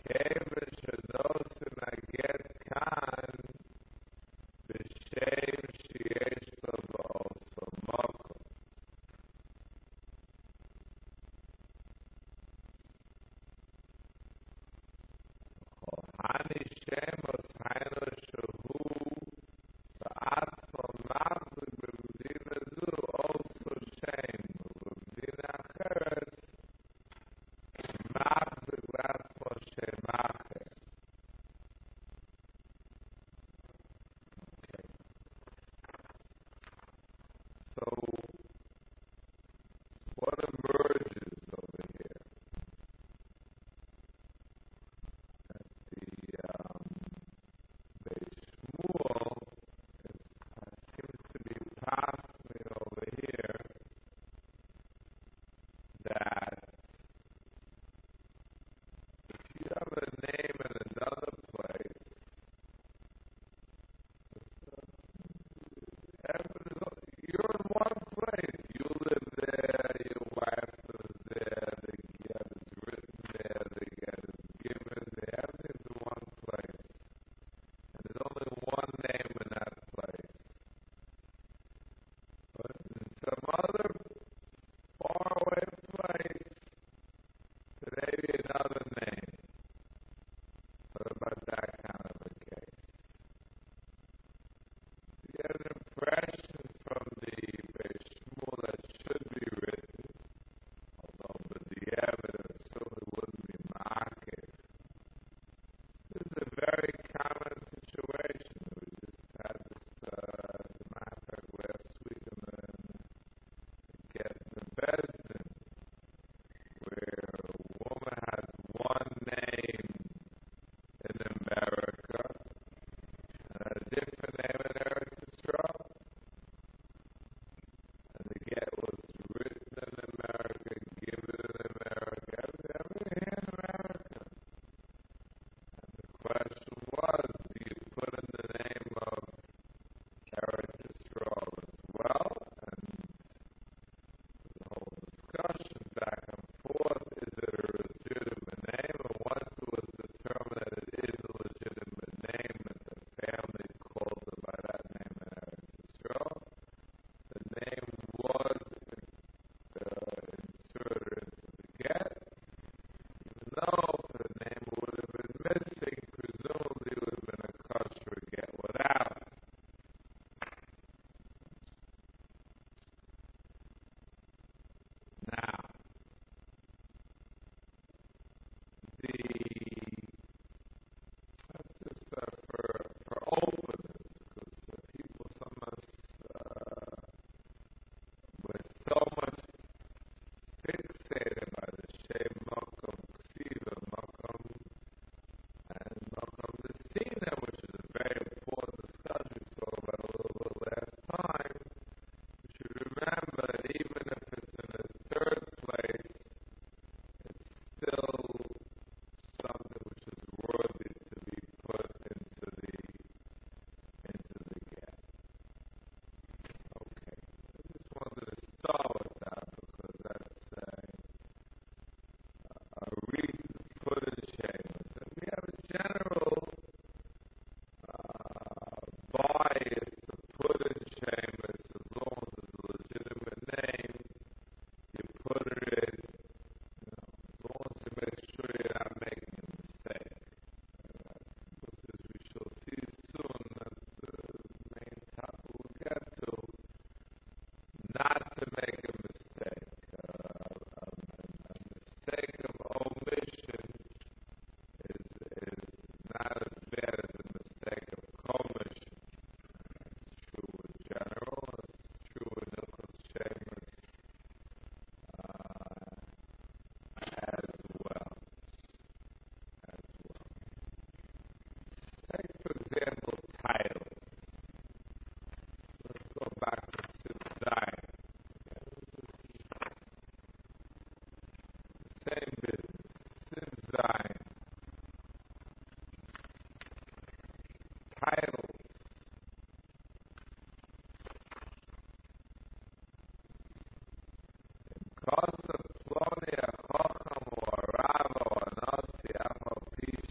David Shadosin Aget Khan B'Shem Sheyesh Lo Ba'oso Makom. Hani Shemos Hainu Shehu Ba'atzmo Machzik B'Mdina Zu also Shem B'Mdina Acheret Machzik B'Atzmo Shem Acher. So what emerges over here? The Shmuel seems to be passing over here that if you have a name in another place, you're in one place. You live there, your wife lives there, the get is written there, the get is given there, everything's in one place. And there's only one name in that place. But in some other faraway place, there may be another name. What about that kind of a case? You get an impression from the Shmuel that should be written, although with the evidence certainly wouldn't be market. This is a very common situation. We just had this, as a matter of fact, last week in the Bezdin, where a woman has one name in America and a different name in Eretz Yisrael. And the get was written in America, given in America, everything in America. And the question was, do you put in the name of Eretz Yisrael as well? And the whole discussion back and forth, is it a legitimate name? And once it was determined that it is a legitimate name, and the family called it by that name in Eretz Yisrael, the name was inserted into the get, even though the name would have been missing, presumably it would have been a kosher get without it. Now, that's just for openness, because people sometimes, we're so much fixated by the Shem Makom Ksiva, Makom, and Makom Messina, which is a very important discussion we spoke about a little bit last time. You should remember that even if it's in a third place, it's still something which is worthy to be put into the get. Okay. I just wanted to start with that because that's a reason to put in Shemus. And we have a general bias to put in Shemus as long as it's a legitimate name. You put it in, as long as you make sure you're not making a mistake. Because as we shall see soon, that's the main topic we'll get to, not to make a mistake. A mistake of omission is not as bad as a mistake of commission. It's true in general, it's true in Hilchos Shemus as well. Take, for example, titles. Let's go back to Sif Zayin. Same business. Sif Zayin. Titles. Because of Ploni, a Chacham, or a Rav, or a Nasi, Afal Pi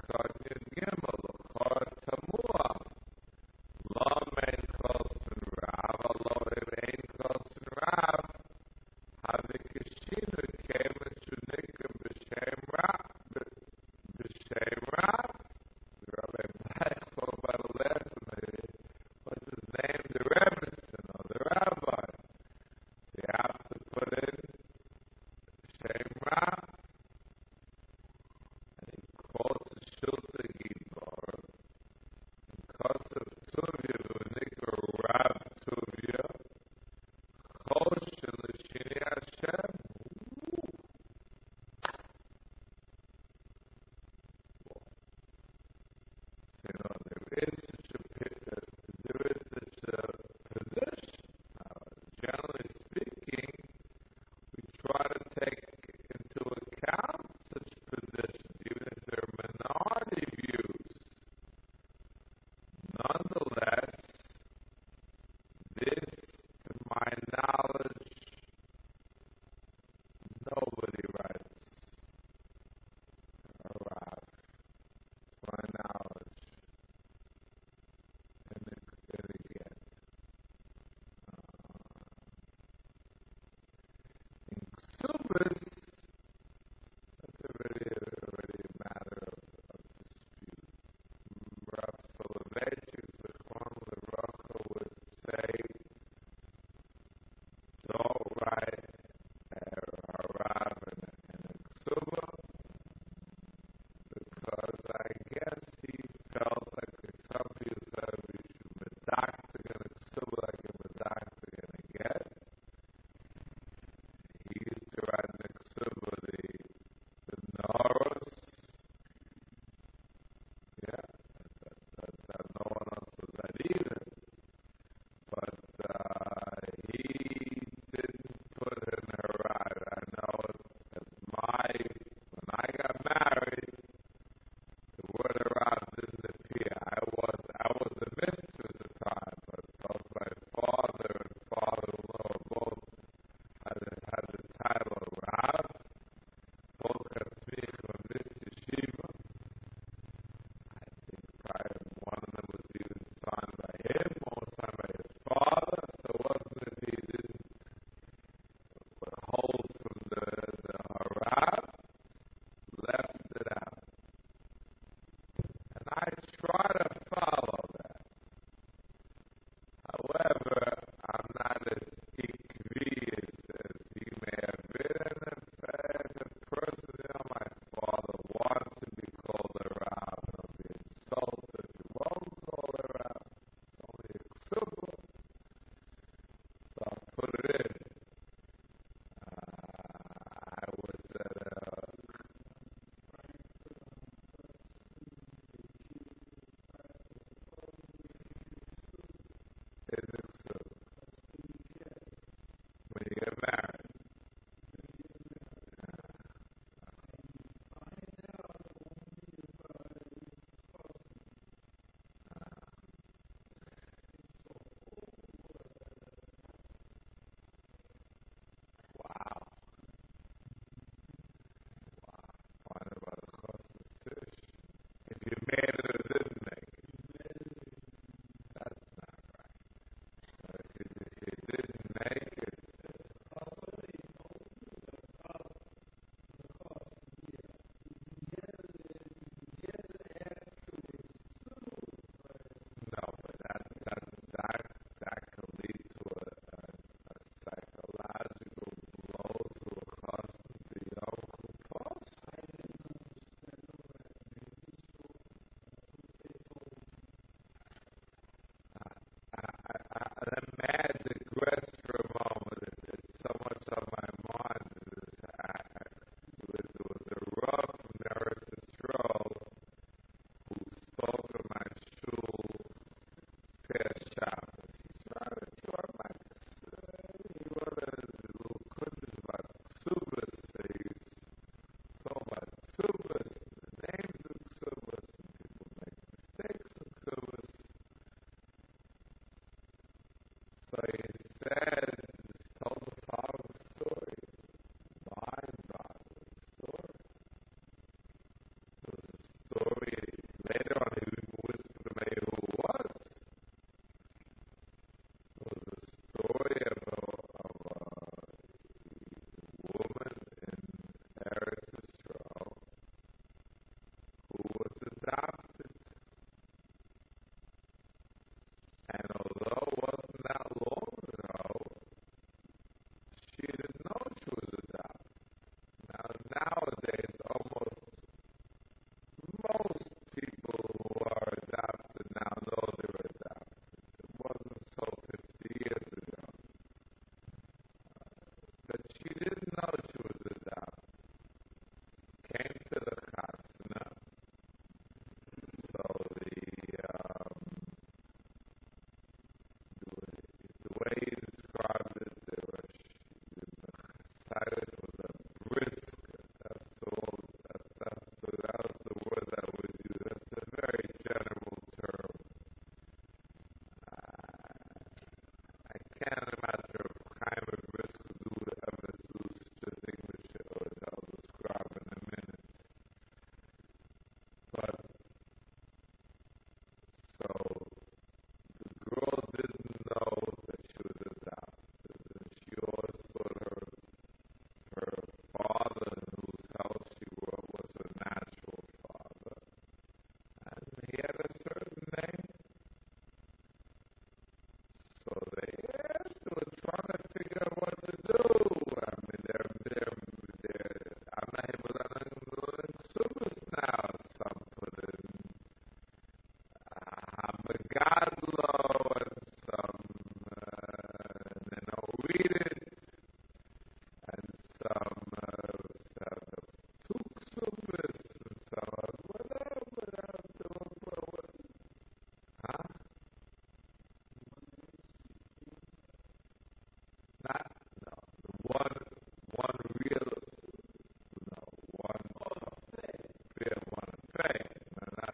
Karnya Gimel, Chor Tamua. Lo mein kosten Rav, lo ein kosten Rav. Hadikishinu came to Nika B'Shem Rav. B'Shem Rav. Rabbi Black spoke about the lesson. What's his name? The Rebbetzin, or the Rabbi. You have to put in B'Shem Rav. And he quotes the Shulta he had a certain name. So they were trying to figure out what to do. I mean, I'm not able to understand Subas now. Some put in Hamagadlo and some, they don't read it, and some Tuksubas and some whatever. Huh? Not, no. One real, no, one real, one fake, no, not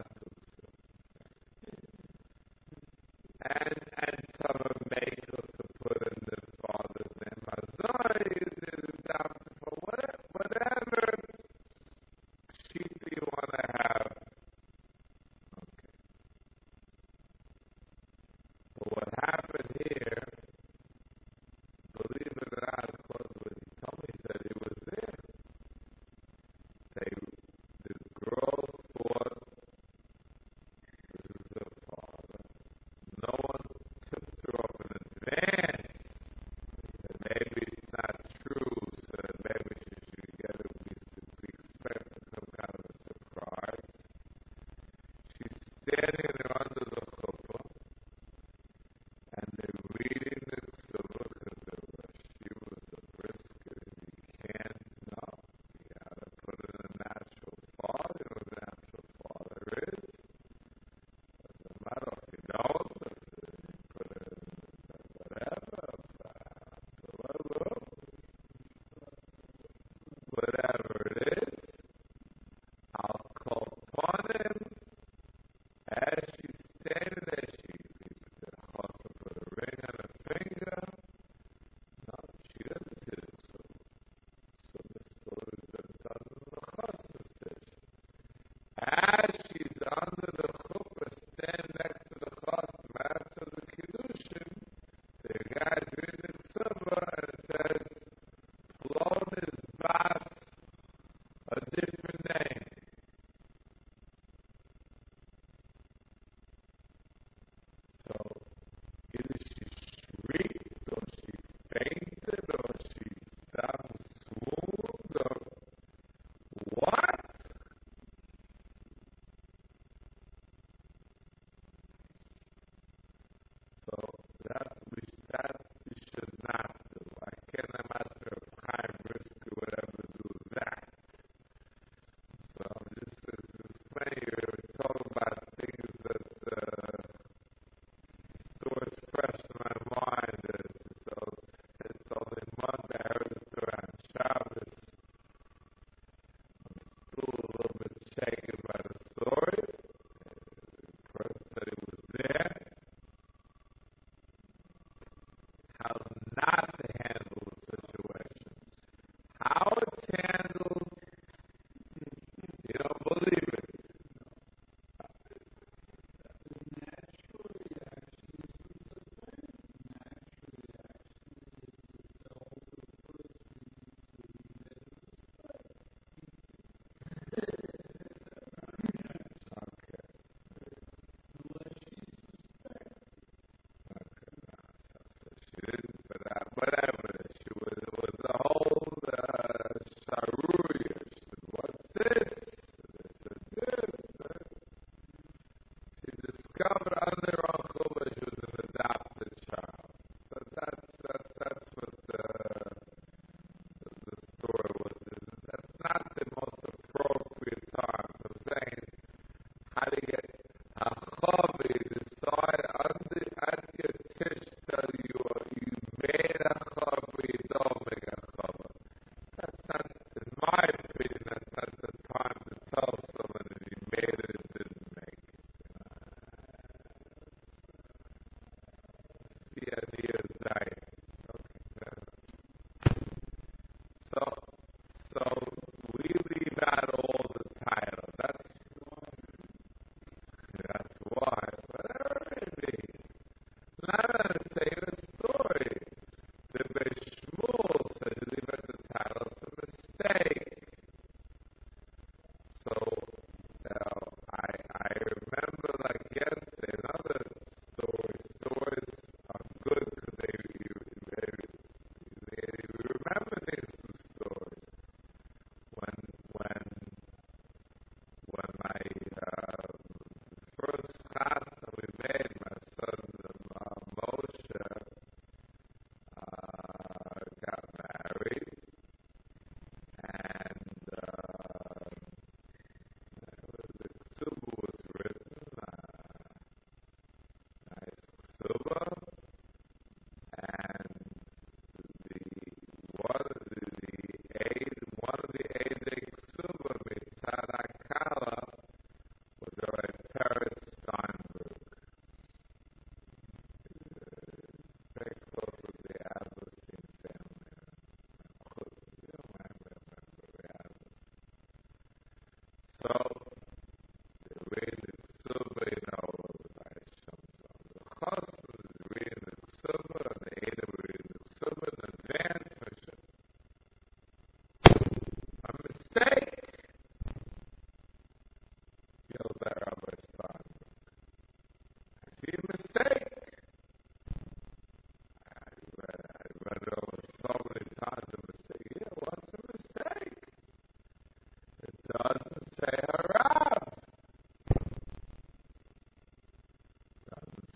and some are made to put in the father's name. Azari is down for whatever sheep you want to have. Okay. But what happened here, believe it or not, of course, when he told me that he was there, the girls thought this is their father. No one tipped her off in advance that maybe it's not true, so that maybe she should get it. We expected some kind of a surprise. She's standing there under the chuppah, and they're reading the ksubah because she was a brisket. You can't know. You gotta put it in a natural father. You know what a natural father is. Doesn't matter if you don't, if you put it in whatever it is. I'll call upon him as she's standing there. She also put a ring on her finger. No, she doesn't see it. So the story that doesn't look positive. As she's under the chuppah, stand next to the chasm after the kiddushin, the guy's reading the ksubah and it says, Plon is Bas, a different name. So either she shrieked or she fainted or she stopped swooned or what? So that we should not do. I can't imagine if Chaim Brisker would ever do that. So this is explaining you're talking about things that stories fresh in my mind. So it's only Monday. I heard it around Shabbos. Still a little bit shaken by the story. The person said he was there. How not to handle the situation. How it's handled, you don't believe it. Okay. She didn't, but whatever. It was a whole saruya. She said, what's this? They said, this. She discovered under her uncle that she was an adopted child. But that's what the story was. That's not the most appropriate time. I'm saying, how to get a hobby to start at your tish tell you made a hobby, don't make a hobby. That's not, in my opinion, that's not the time to tell someone if you made it or didn't make it.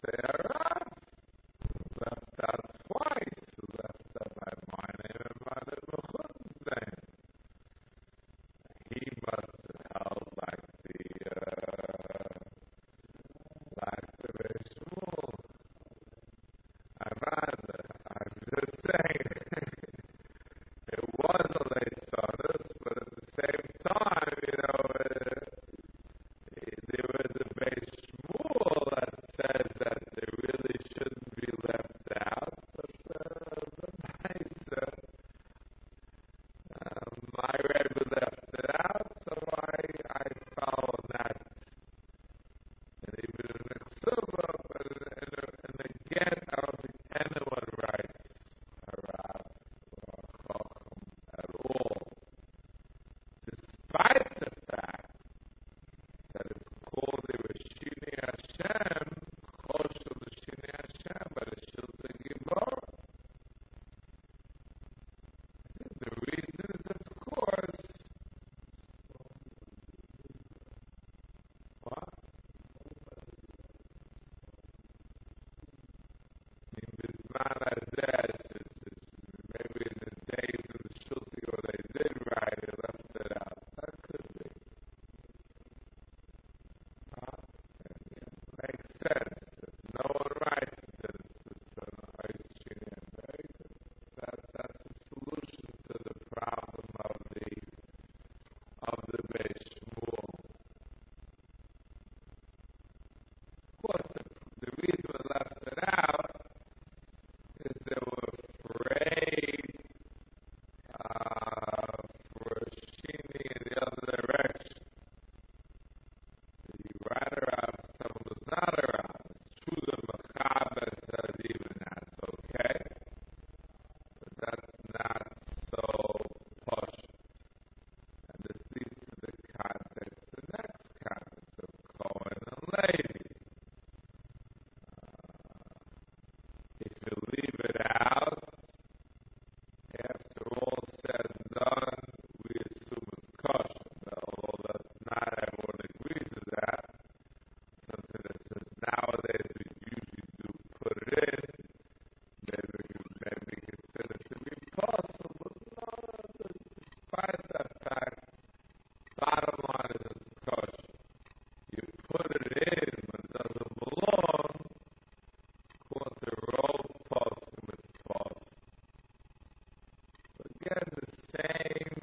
say Arav. Left out twice. Left out by my name and by the Bechut's name. He must have held like the Shmuel. I'm just saying, it was a late status, but at the same time, there was a base Shmuel that says that they really shouldn't be left out, but my Rebbe left it out, so I follow that. And even in the Ksuba, and again, I don't think anyone writes Harav or Chacham at all, despite the fact that it's called the Rishini Hashem, Choshel Rishini Hashem, but it should be Gibor. The reason is, of course, what? Bisman Hazeh, maybe in the days of the Shulti, or they did write it, left it out. That could be. Makes sense. If no one writes it, then it's an Rishini. Very good. That's the solution to the problem of the Beis Shmuel. Of course, the reason we left it out is they were afraid for Shini in the other direction. You write around someone who's not around. It's true the Machaber says even that's okay, but that's not so posh. And this leads to the context, the next context of Cohen and Levi. If you leave it out, after all said and done, we assume it's kosher. Although that's not everyone agrees with that. Something that says nowadays we usually do put it in, maybe consider to be possible. No, despite that fact, bottom line is it's kosher. You put it in when it doesn't belong, according to Rov Poskim, it's possible. So again, the same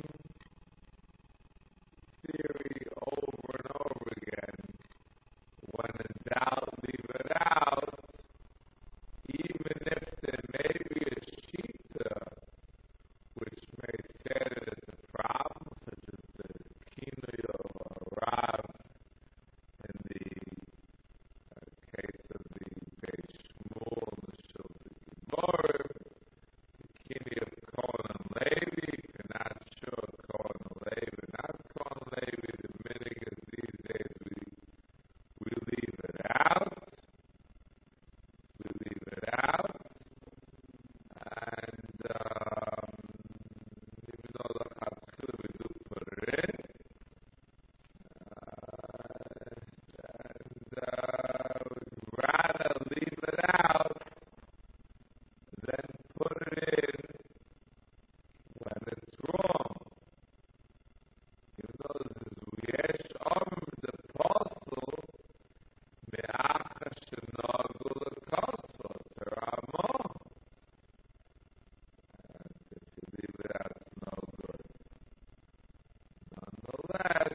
theory over and over again. When in doubt, leave it out, even if there may be a shita which may say that it's a problem, such as the kinui of Rav in the case of the Beis Shmuel and the Shulti Geborim, the kinui of Cohen and Levi, if you're not sure Cohen and Levi, not Cohen and Levi, the minhag is these days we leave it out. We leave it out. And even though the Chatzil we do put it in, we'd rather leave it out than put it in when it's wrong. Even though this is Yesh the Apostle, Me'acha Shenogu L'Koso, Teramo. And if you leave it out, it's no good. Nonetheless,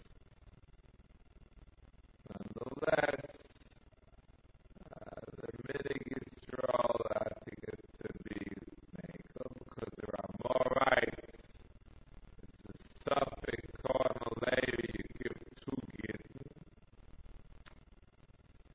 the minhag Yisrael, I think it's to be Mekel, because there are more rights. It's a suffix, Cohen or Levi, you give two gittin.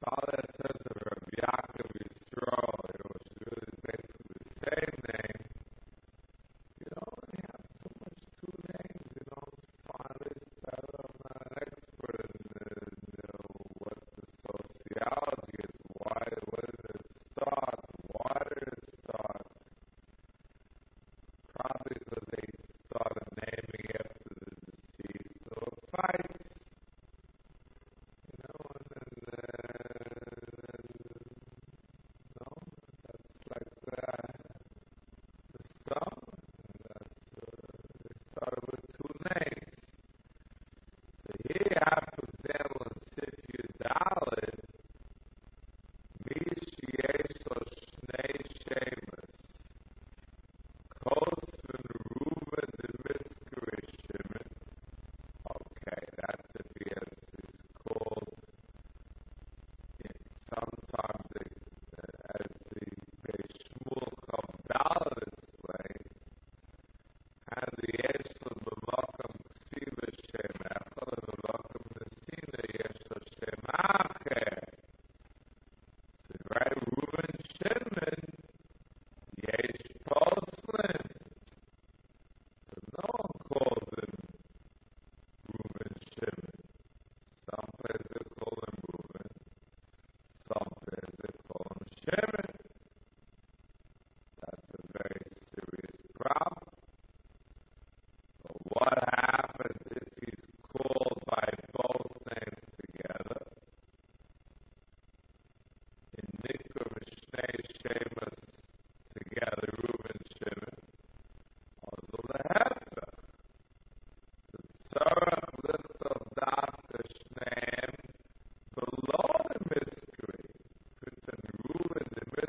all that says of Rabbi Yaakov Yisrael, which is really basically the same name, you don't only have so much two names, you don't find this, I'm not an expert in what the sociology is, why, when did it start, why did it start, probably because they started naming after the deceased, or fights, and then, no, that's like that. The sum, they started with two names. So here, for example, in Sifyu Dalit, Mish Yesh Lo Shnei Shemus, Kosvin Reuven the Miskirishim. Okay, that's if he is called, sometimes as the Shmuel Chavdal explained, and the Yeshua b'makam ksiva shem echad, and b'makam nesina Yeshua shem acher. So, right, Reuven Shimon, Yesh Poslin. But no one calls him Reuven Shimon. Some places they call him Reuven, some places they call him Shimon. That's a very serious problem. But what happens if he's called by both names together? In Nikra Mishnei Shemus together, Reuven Shimon, also the Hefech. The Tzarech Lichtav Dafka Shneim below the mystery. Because then Reuven the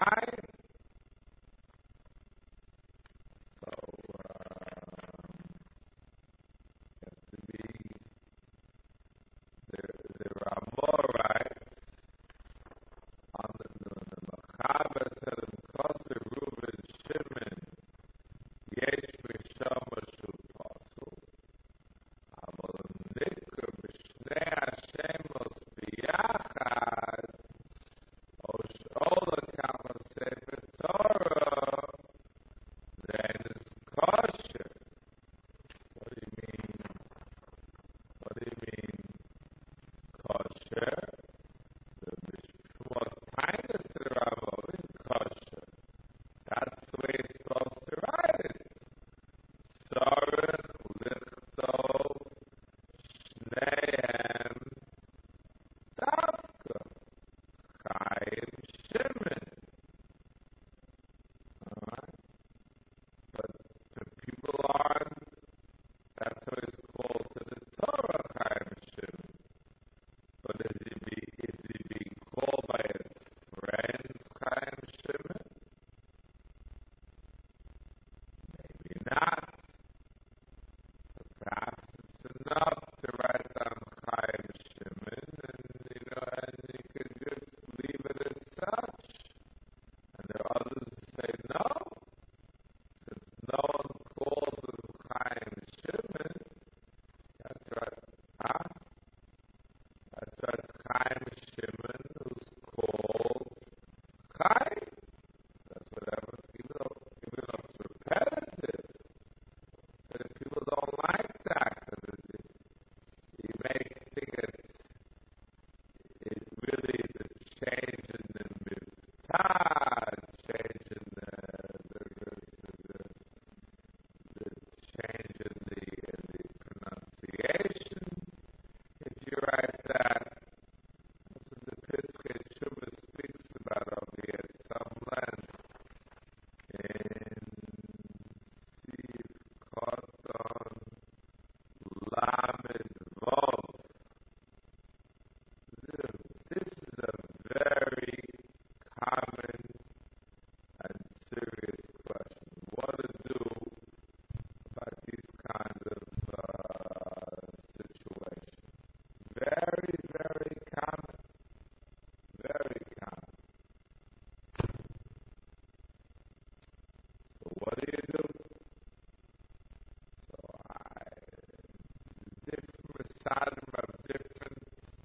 Chaim. So, to be the Ramorite on the Machaber said in Koser Reuven Shimon Yesh Misham Shu Pasul Aval Nikra B'Shnei Hashemos B'Yachad Ola Kama Sefer Torah then it's kosher. What do you mean? What do you mean kosher? The most kindness to the Rambam is kosher. That's the way it's supposed to write it. Sarech lichtov shnehem davka Chaim Shimon. Alright? But the people aren't, that's what it's called to the Torah Chaim Shimon. But is he being called by his friend Chaim Shimon? Maybe not. Perhaps it's enough to write down Chaim Shimon, and you could just leave it as such. And there are others who say no, since no one calls him Chaim Shimon. That's right. Huh? That's right. Chaim Shimon, who's called Chaim. That's what happens, even though it's repetitive. And if people don't like that, you may think it really is a change in the mitzvah, change in the change in the pronunciation. If you write that, this is the Piskei Shuvah speaks about over here at some length in Siv Koton Lamed Vov. This is a very common and serious question. What to do about these kinds of situations? Very, very common. Very common. So what do? So different Masadim have different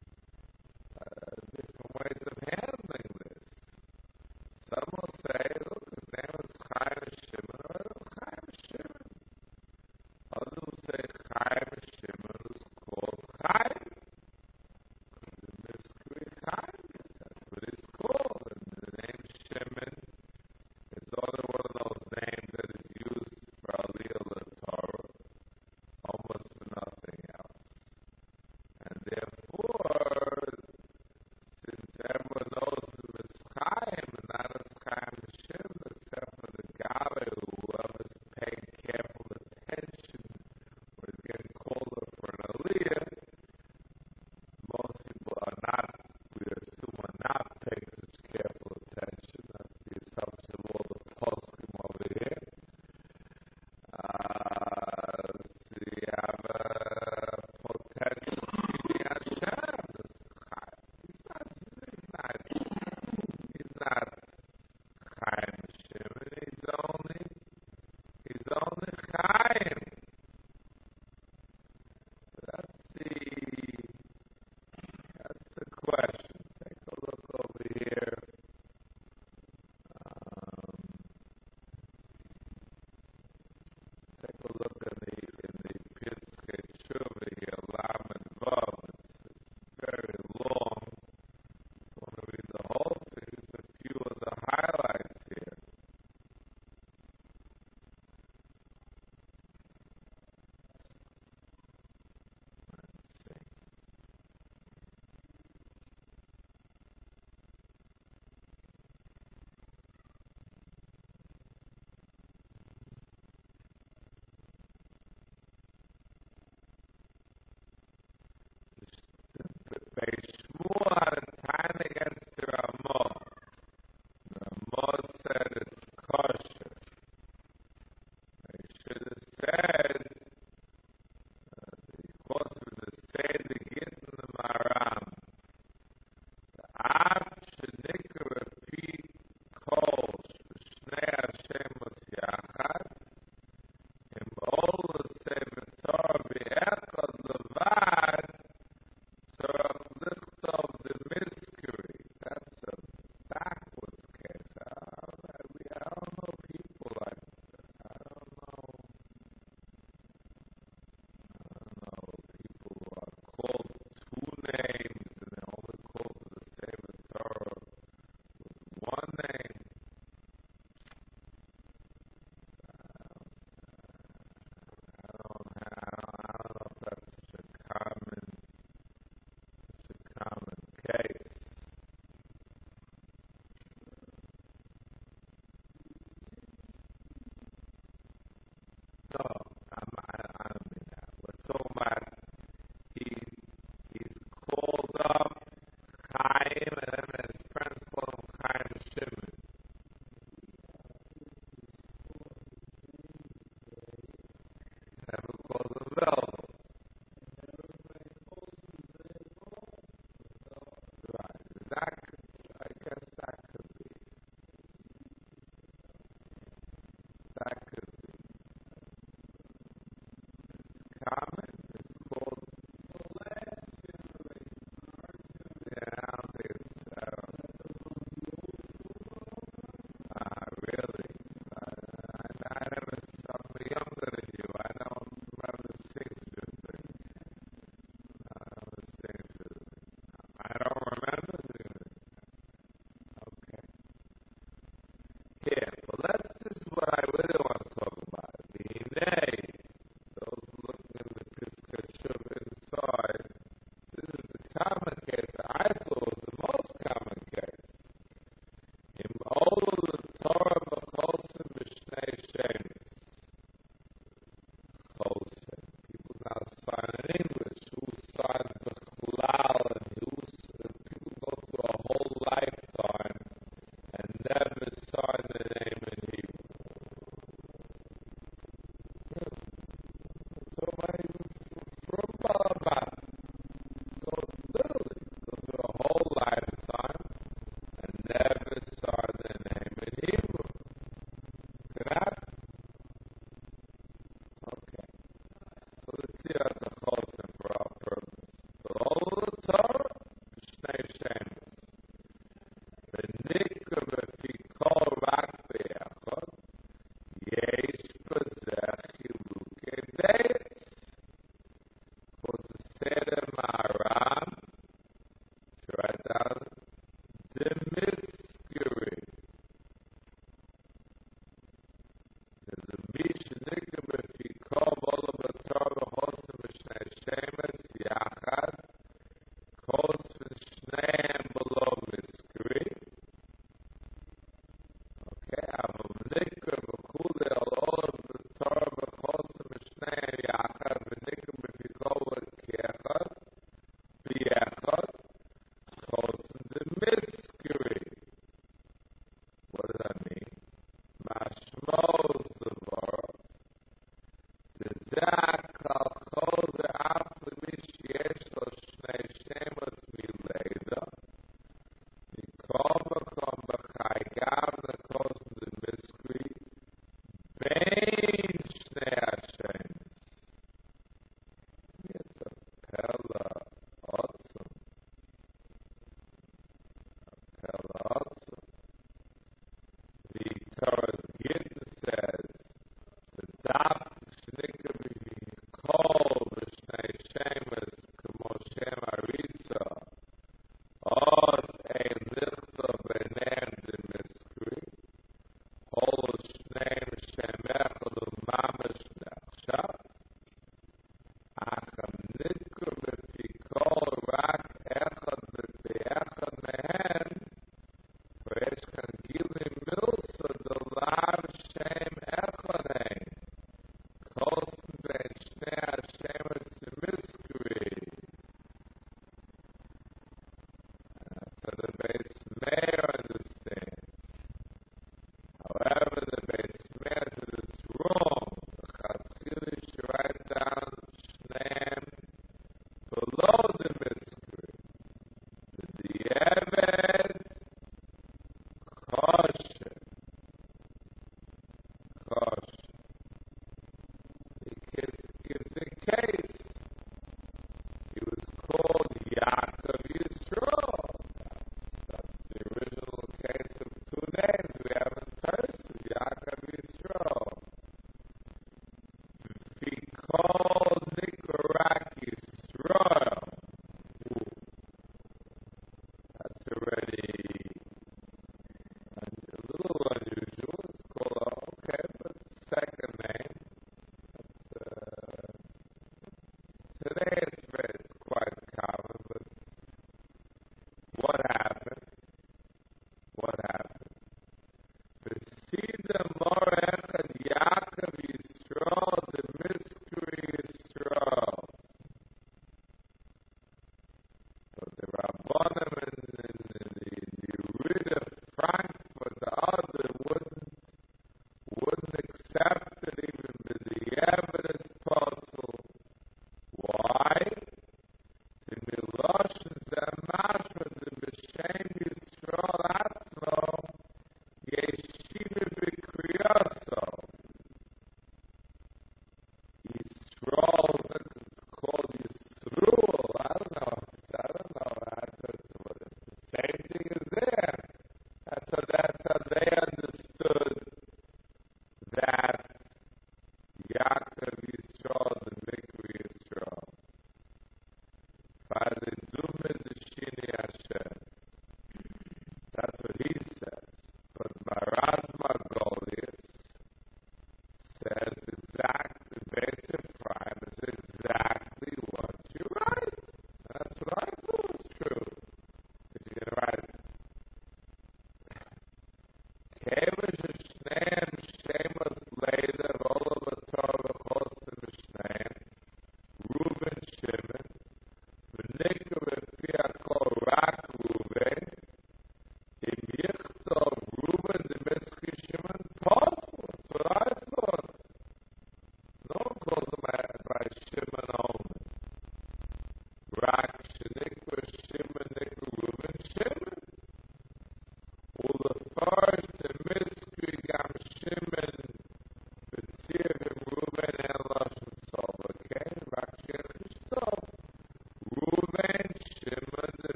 ways of handling this. Some will say, look, his name is Chaim Shimon, or Chaim Shimon. Others will say Chaim Shimon is called Chaim. The mystery Chaim, that's what it's called. And the name Shimon is only one of those names that is used for Aliyah Torah, almost for nothing else. And therefore, since everyone knows him as Chaim and not as Chaim Shimon, except for the Gabbai, whoever's paying careful attention or is getting called up for an Aliyah, most people are not, we assume, are not paying such careful attention. That's the assumption of all the poskim over here. So you have a potential Sidi Hashem. He's not Chaim Shimon. He's only Chaim. That's the question. Take a look over here. Take a look in the Piskei Shuvah here, Lamed Vav. It's very long. I want to read the whole thing. Just a few of the highlights here. Let's see.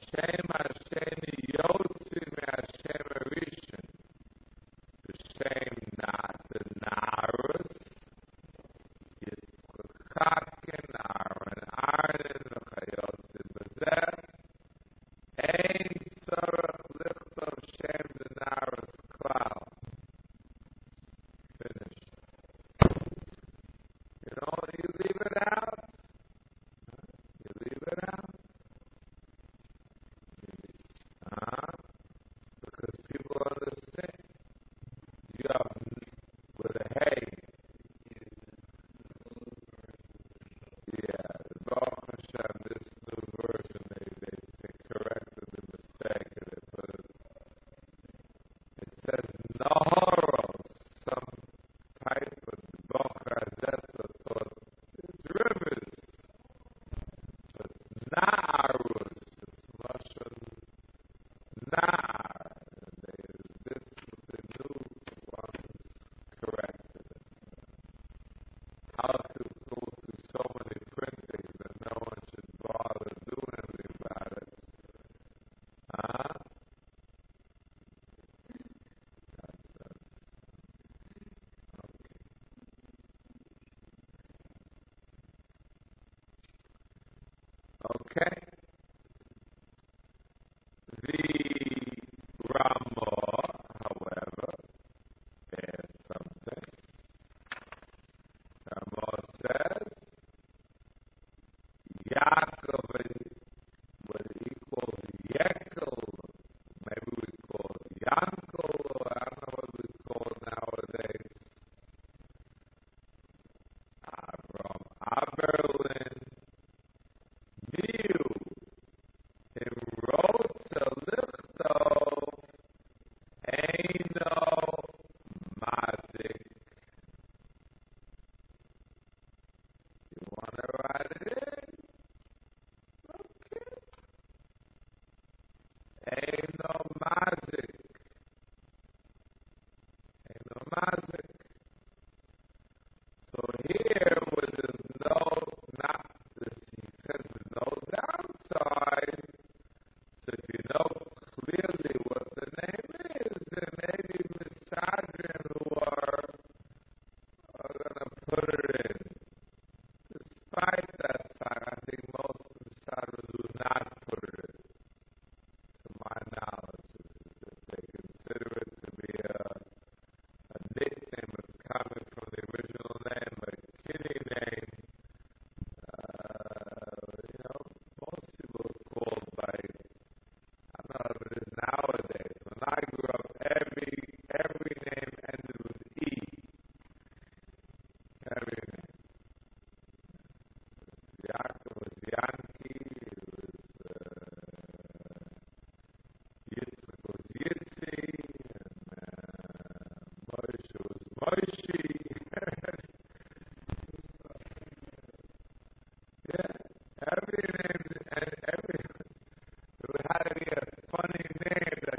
Hashem Hasheni Yotzi Hashem Rishon. Hashem not the Narus. Yitzchakin Aaron V'chayotzi B'zeh. Ein tzorach lichtav Shem the Narus klal. Finish. You leave it out. You leave it out. Because people understand. You have with a hey. Yeah, Baruch Hashem, this new version, they corrected the mistake and they put it says Naharos, some type of Baruch Hazesa thought it's rivers, but Na'arus, it's Russian Na'ar, and the new ones corrected it. How to go through so many printings that no one should bother doing anything about it. Okay. The Ramah, however, adds something. Ramah says, Yaakov, what he calls Yekel, maybe we call it Yankel, or I don't know what we call it nowadays. From Aberlin, Miu, in Rotza Lichtov, Eino Mazik. You want to write it in? Okay. Eino Mazik. Eino Mazik. So here, where there's no, not this, he says there's no downside. So if you know clearly what the name is, then maybe Misadrin who are going to put it in. Despite that fact, I think most Misadrin do not put it in. To my knowledge, if they consider it to be a nickname that's coming from the original name, a kiddie name. Most people are called by, I don't know if it is nowadays. When I grew up, every name ended with E. Every name. Yaakov was Yankee, Yitzchak was Yitzi, and Moshe was Moshe. Yeah, every name, it had to be a funny name. That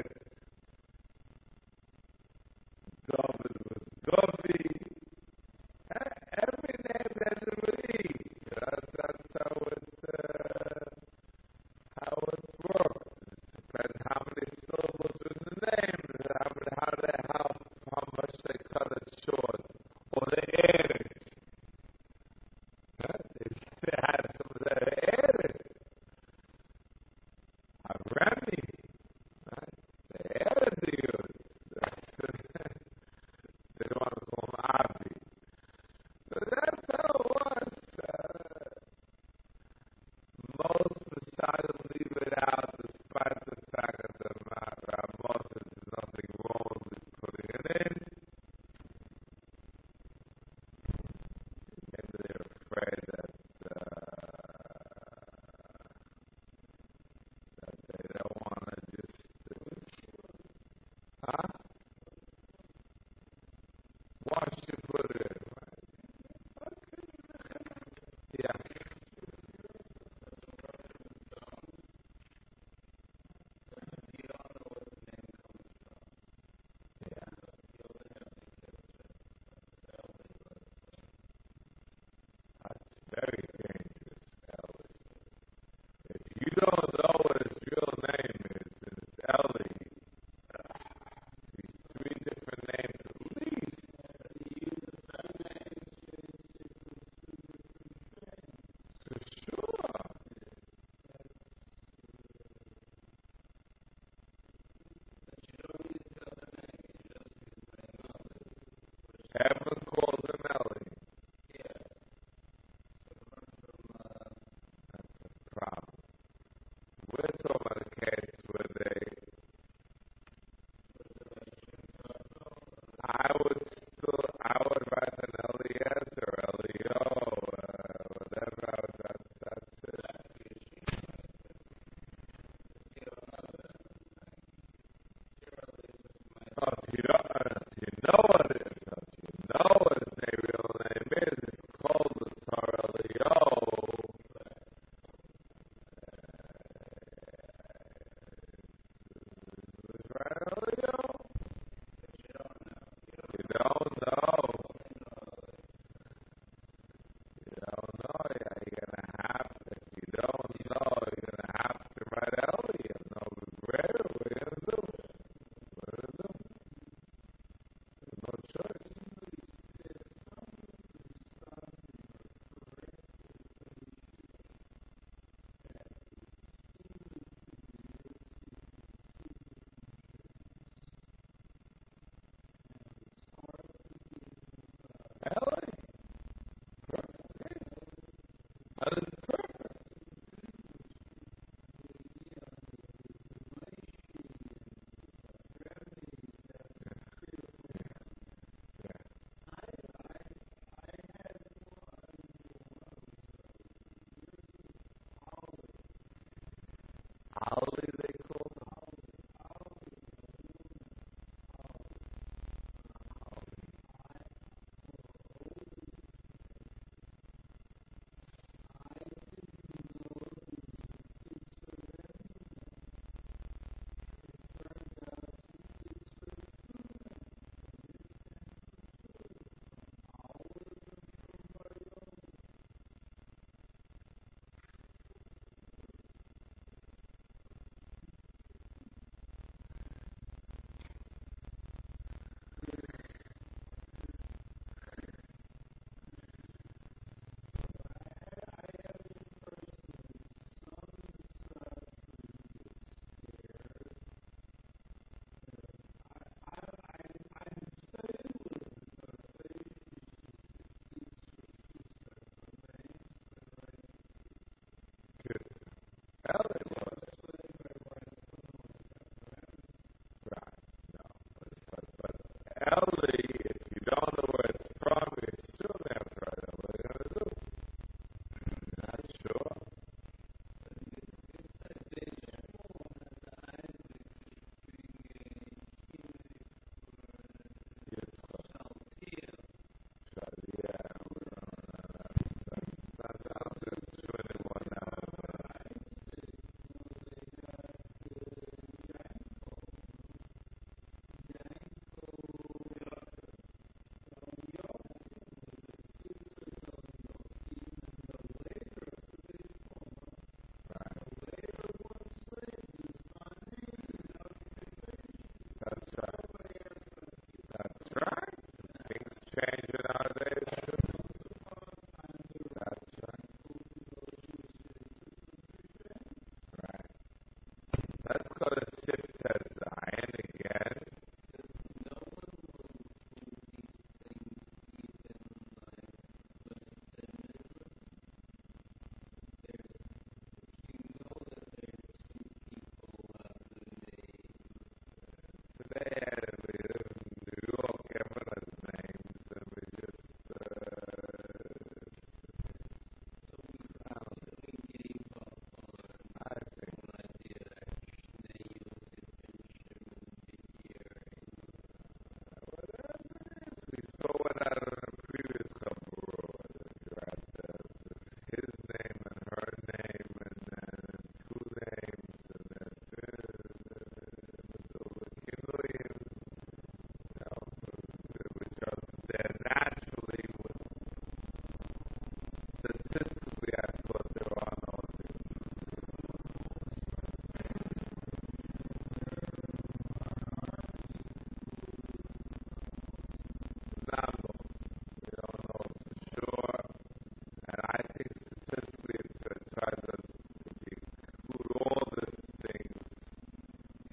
David was Dovey. Every name has a E. That's how it works. It depends how many syllables in the name, how much they cut it short, or they add it. They had some that added. Remy, right? They added the youth. They don't want to call him Avi. So that's how it was. Most Messiahs leave it out despite the fact that the Ramos says there's nothing wrong with putting it in. Maybe they're afraid that they don't want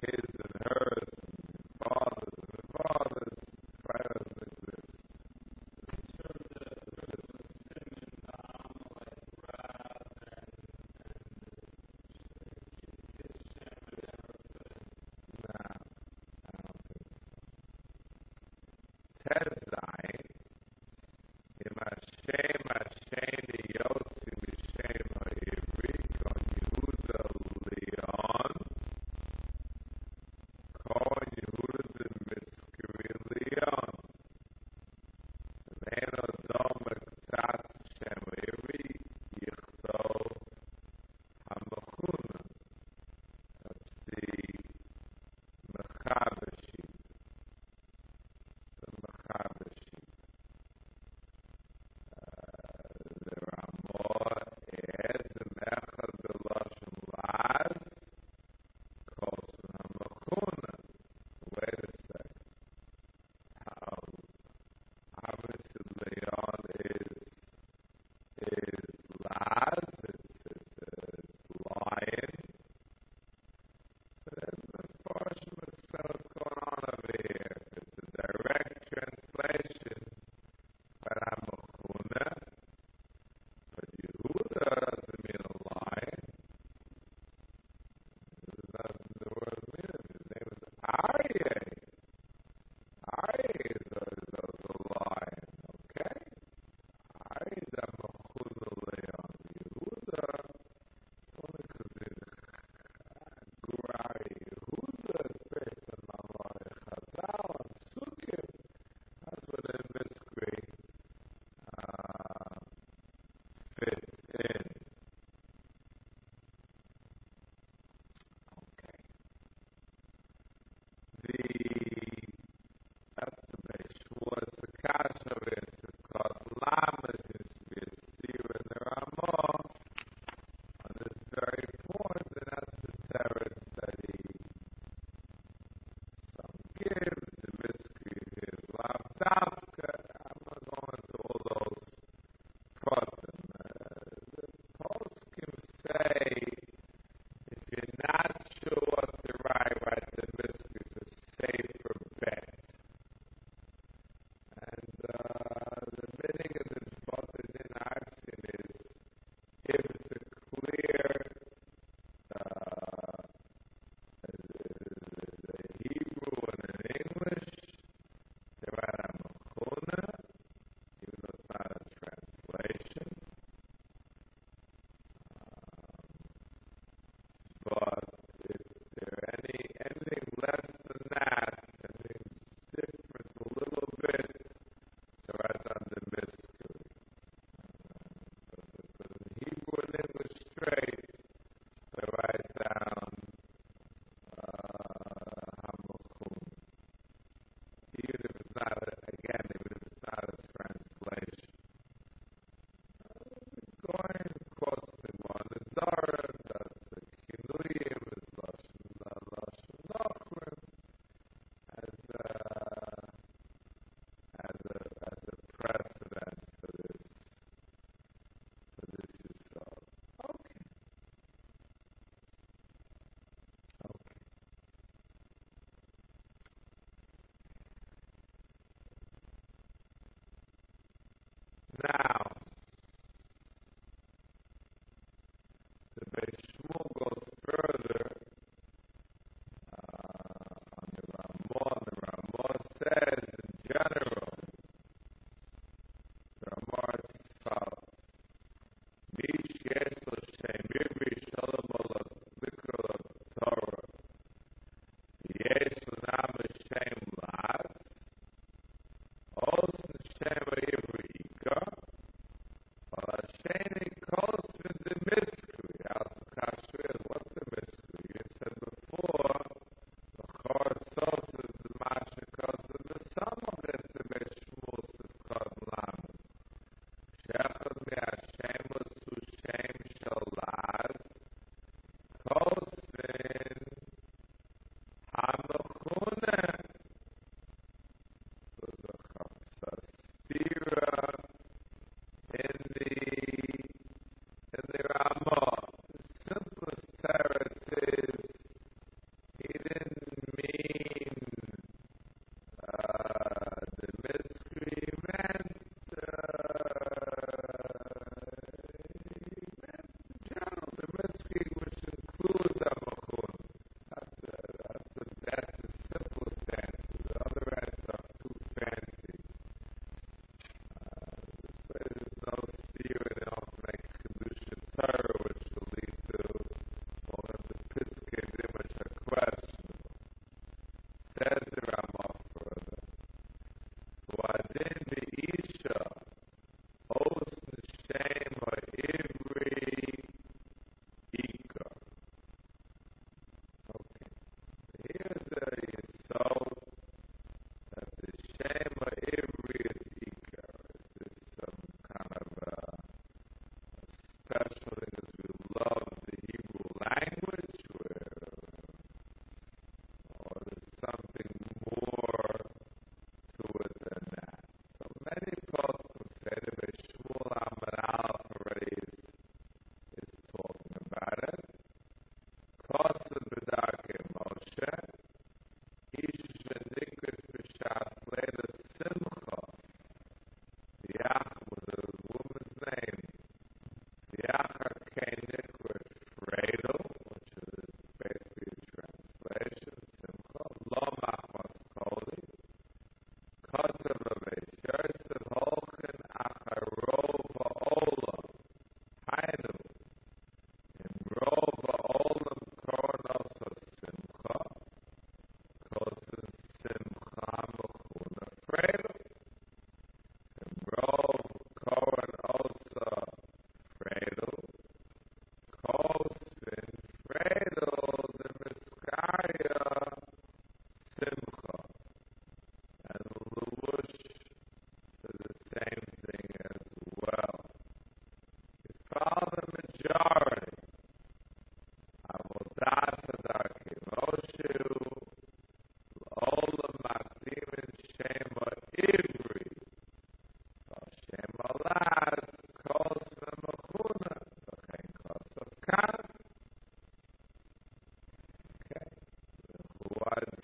his and hers, and father's and father's. Christ doesn't exist. Nah, I don't think so. Tezai, Hashem Hasheni Yotzi Mishem Ha'ivri Kon Yehuda Leon Kon Yehuda de Miskri Leon Veno Domek Tat Shem Ha'ivri Yichto HaMechuna. That's the Mechaber sheet. The Mechaber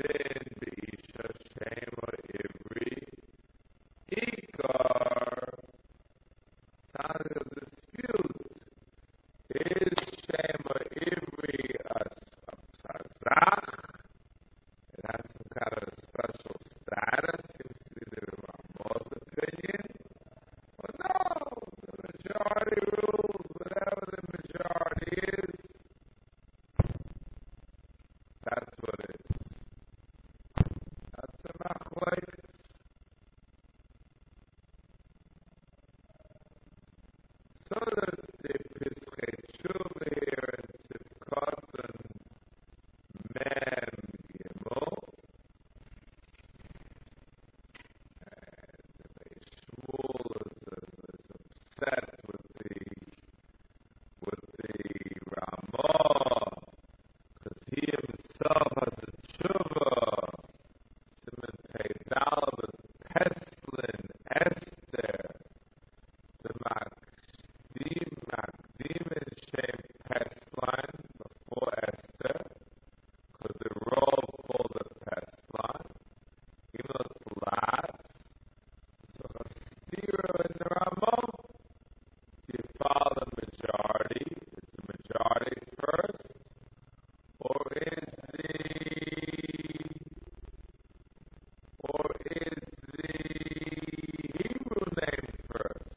Din, Isha, Shema, Ivri, Ikar, time of dispute. Is Shema Ivri a Sazach? It has some kind of special status, seems to be the Ramah's opinion. Well, no, the majority rules, whatever the majority is, that's what it is. That's the machlokes. So that the Pischei Tshuva here in Sivkot Mem Gimel, Shmuel is upset with the Ramah, because he himself has a tshuva, Simon Peidal, the Peslin, Esther, the Makdim and Shem Peslan before Esther, because the role called the Peslan, even though it's last. So the Stira in the Ramah, do you follow the majority? Is the majority first? Or is the Hebrew name first?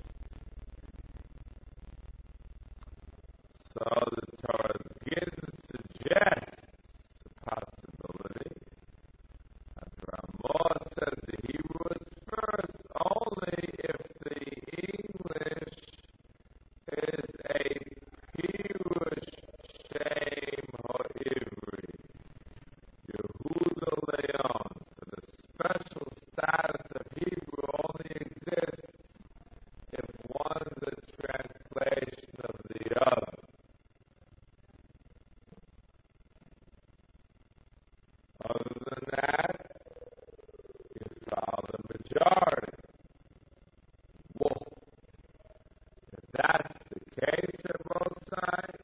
So the Torah begins to suggest the possibility that the Ramah says the Hebrew is first only if the English is a Pirush Shem Ha'ivri, Yehuda Leon. So the special status of Hebrew only exists if one is a translation of the other. Other than that, you follow the majority. Well, if that's the case at both sides,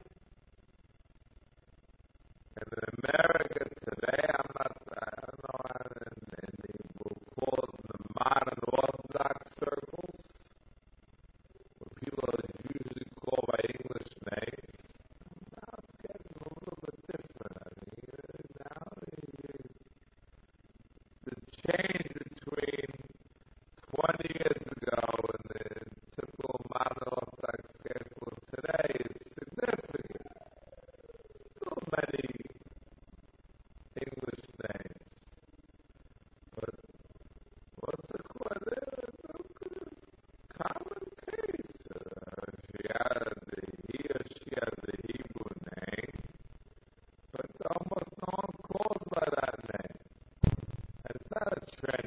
and in America today, I don't know, we'll call it the modern Orthodox circles, where people are usually called by English names. Now it's getting a little bit different. I mean, now the change between 20 years ago and the typical modern Orthodox circle today is significant. Still many English names, but what's the common case? He or she has a Hebrew name, but almost no one calls by that name. And it's not a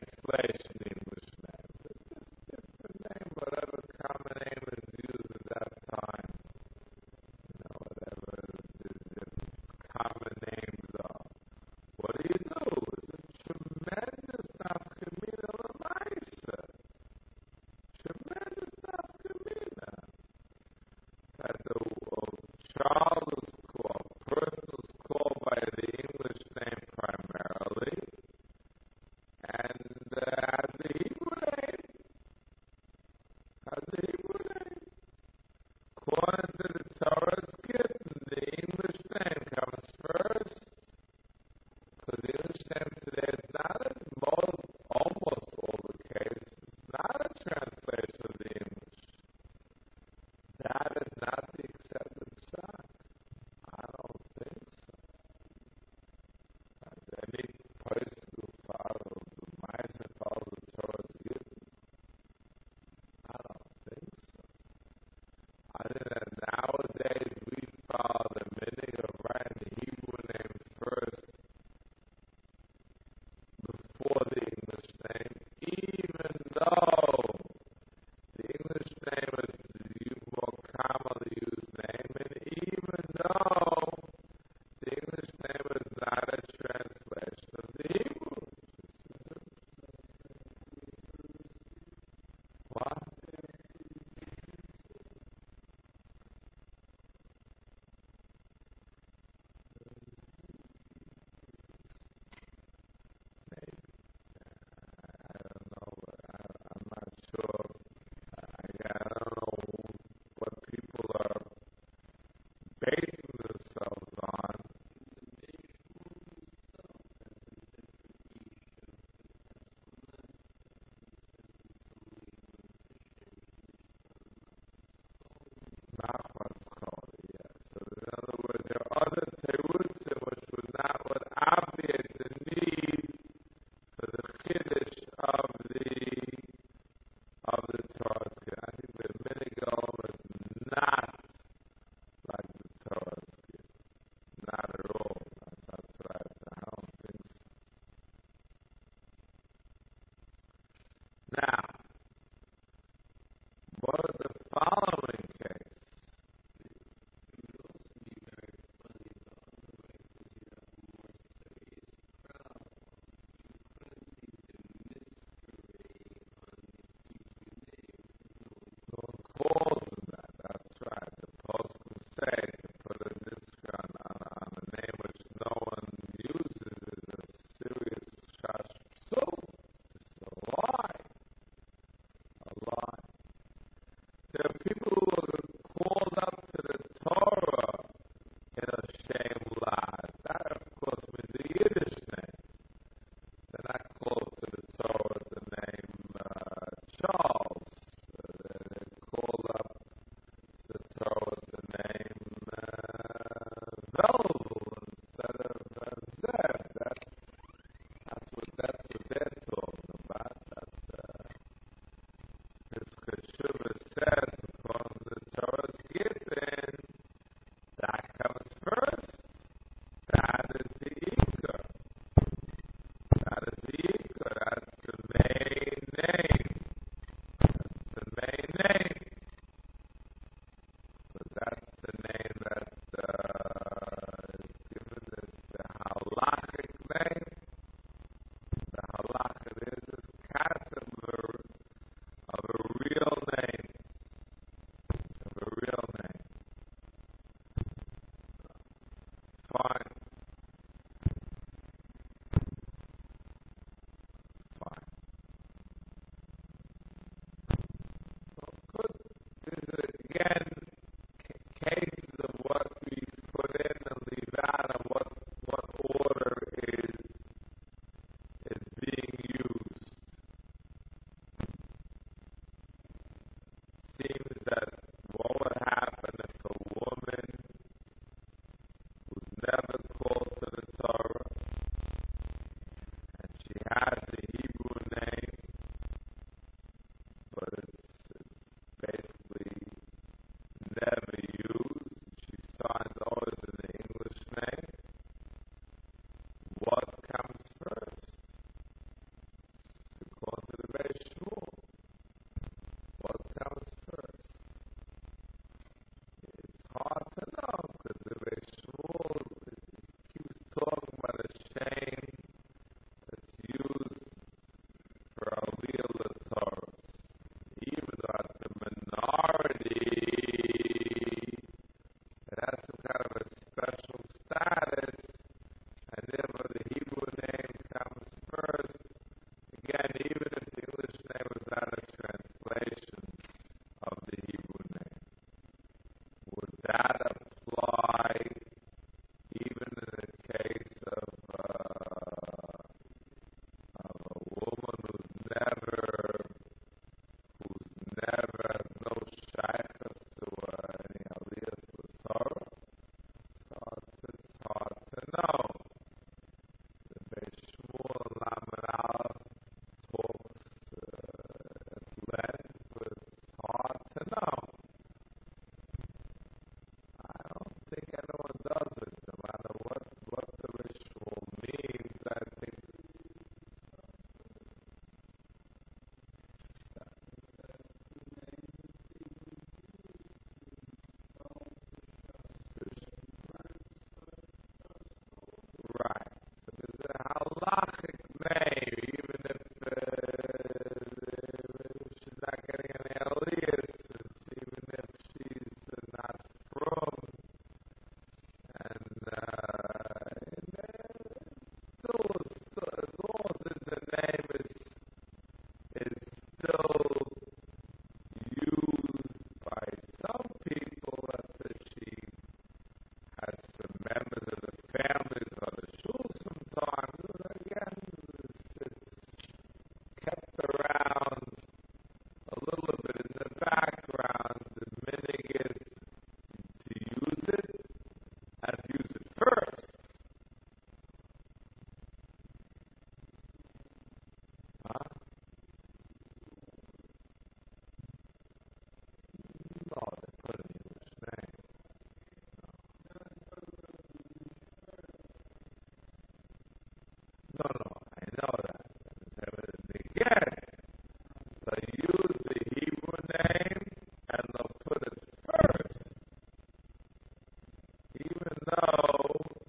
what comes first? According to the Beis Shmuel, what comes first? It's hard to know because the Beis Shmuel keeps talking about a shame that's used for Aliyah L'Torah. Even though it's a minority, it has some kind of a special status, and therefore the Hebrew name comes first. Again, even if the English name is not a translation of the Hebrew name, would that apply even in the case of a woman who's never had no shaykhs to any aliyah to Torah? So it's hard to know. The Beis Shmuel Lamed Aleph talks at length, but it's hard to know. I don't think anyone does it, no matter what the Beis Shmuel means. I think right. So there's a halachic name, even if she's not getting any aliyahs, even if she's not from, and still, as long as the name is still used by some people, that she has some members of the families or the shul sometimes. Again, it's kept around a little bit in the background. The meaning is to use it and to use it first. Huh? No, they put an English name. No, I know that. Again, they'll use the Hebrew name and they'll put it first, even though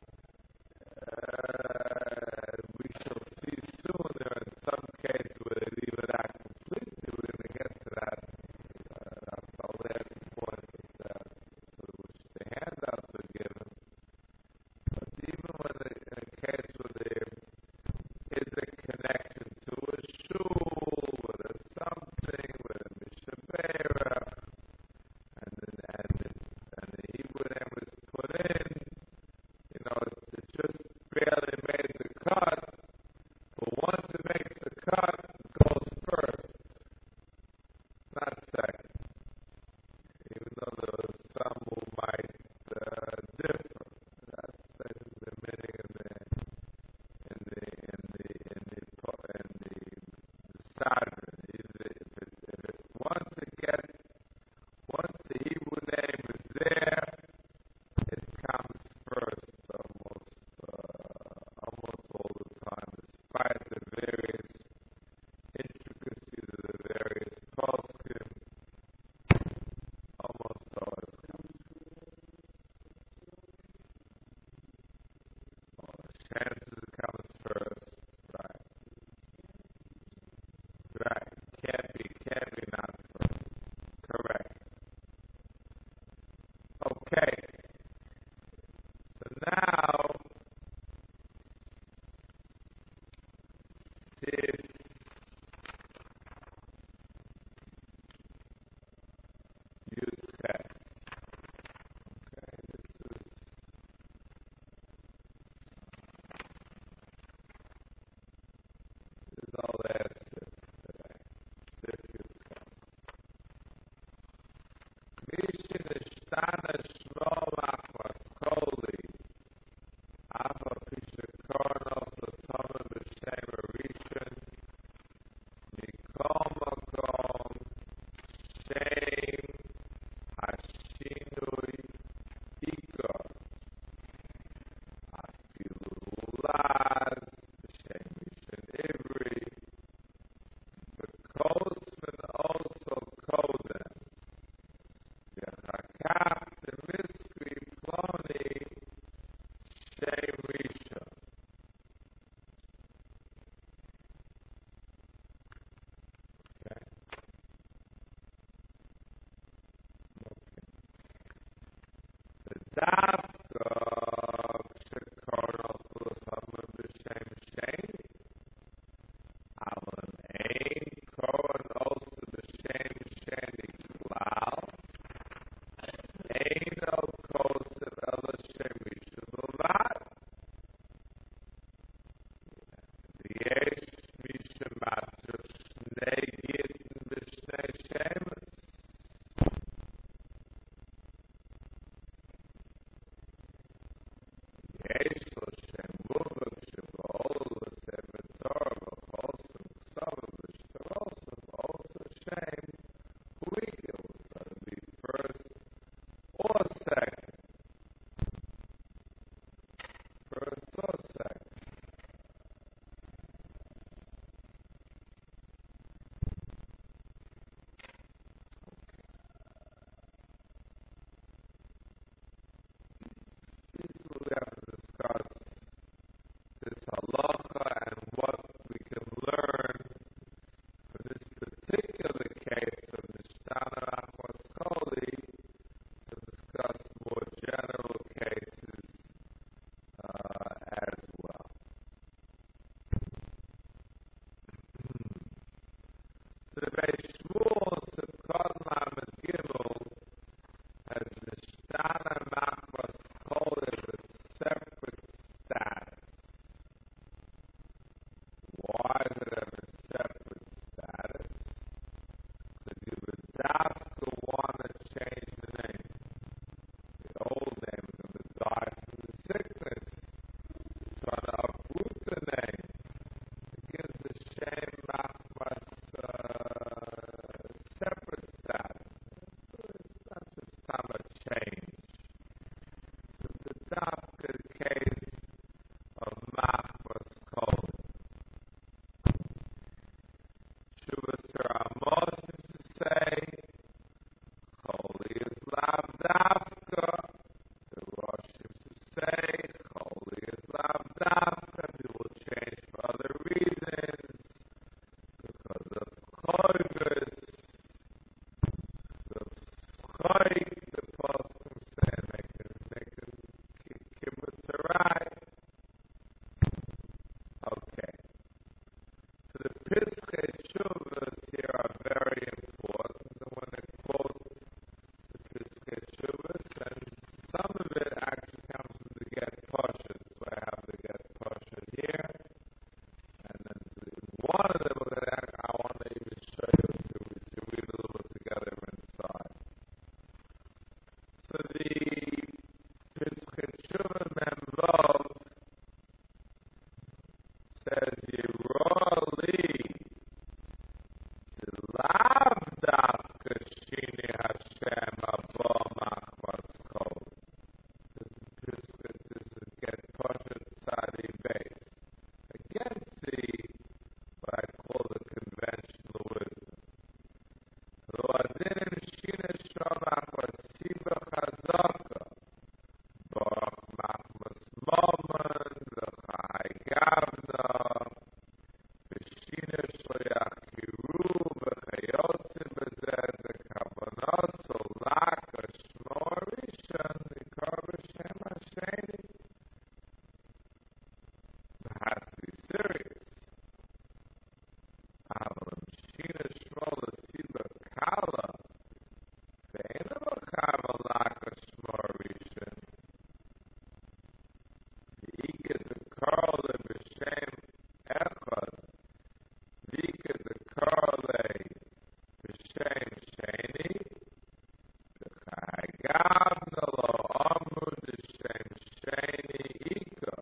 we shall see soon there are some cases where they leave it out completely. We're going to get to that. That's the last point for which the handouts are given. But even when in a case where there is a connection to a shul, where there's something, where there's mishabera, and the Hebrew name is put in, it just barely made the cut, but once it makes the cut, it goes first, not second, even though there are some who might differ. That's basically the meaning in the Sadran. Once the Hebrew name is there, it comes first almost all the time, despite the various intricacies of the various poskim, almost always comes first. Chances it comes first, right? Right. Can't be not first. Correct. Okay. So now, if you said, okay, this is all there is today. If you said, Mishin Ishtana Shmolach Maskoli, Ava Pishakornos Latama B'Shem Rishon, says Yeroli, Lavdavka Shini Hashem Abo Machmas Kol. This is get Pashat Sadi base. Against what I call the conventional wisdom. Lo Adinim Shini Shomach Vasiba Chazaka. Baruch Machmas Momen, V'chai Gavna, V'shina Shloyach Kiru, V'chayotzi B'zeh, V'kavanos Olak, V'shmo Rishon, V'kar B'Shem Hasheni. It has to be serious. Avalem Shina Shmo L'Siba Kala, V'eina V'char Olak, V'shmo Rishon. V'ike the Karle B'Shem Echad, V'ike the Karle B'Shem Sheni, V'chai Gavna Lo Amu D'Shem Sheni Ika,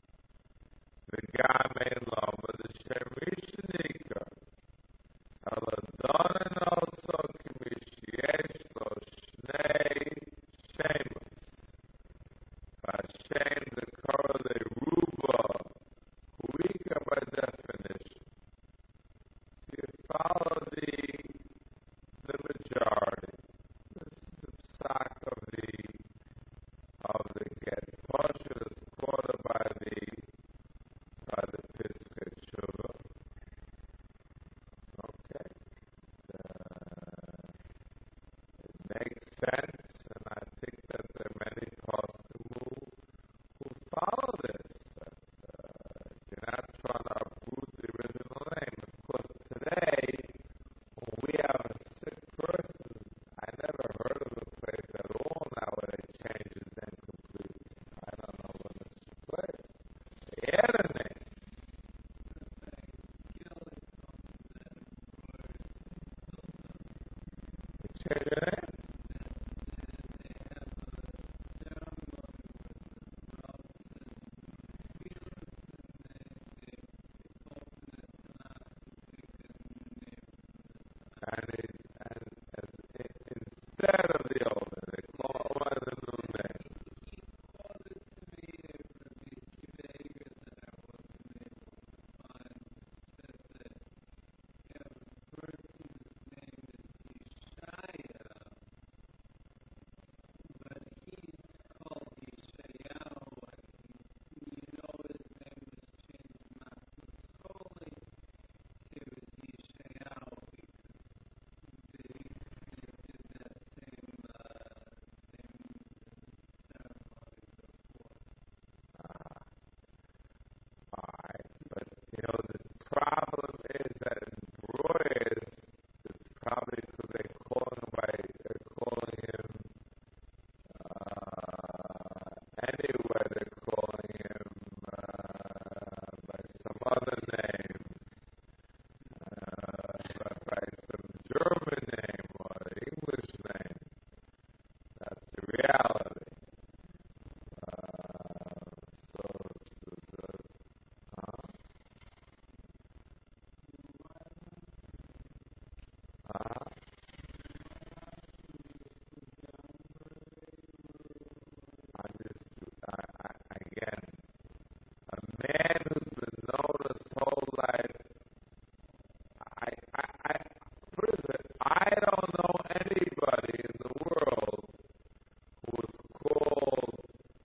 V'gamein Lo Amu D'Shem Rishon Ika, Aladonin also K'mishyesh Lo Shnei Shemus. Hashem the Karle Ruba, Huika by definition. So you follow the majority. This is the psak of the get Pasha is quoted by the Piskei Tshuva. Okay. It makes sense, and I think that there are many poskim who follow this. You're not trying to uproot the original name. Of course, today, when we have a sick person, I never heard of a place at all now where they change his name completely. I don't know when this took place. They add a name. They change their name. And instead of the old name, they call it a new name. Alright, but the problem is that in Breuer, it's probably because they're calling him anyway, they're calling him by some other name, by some German name or English name. That's the reality. So, again, a man who's been known his whole life, put it this way, I don't know anybody in the world who was called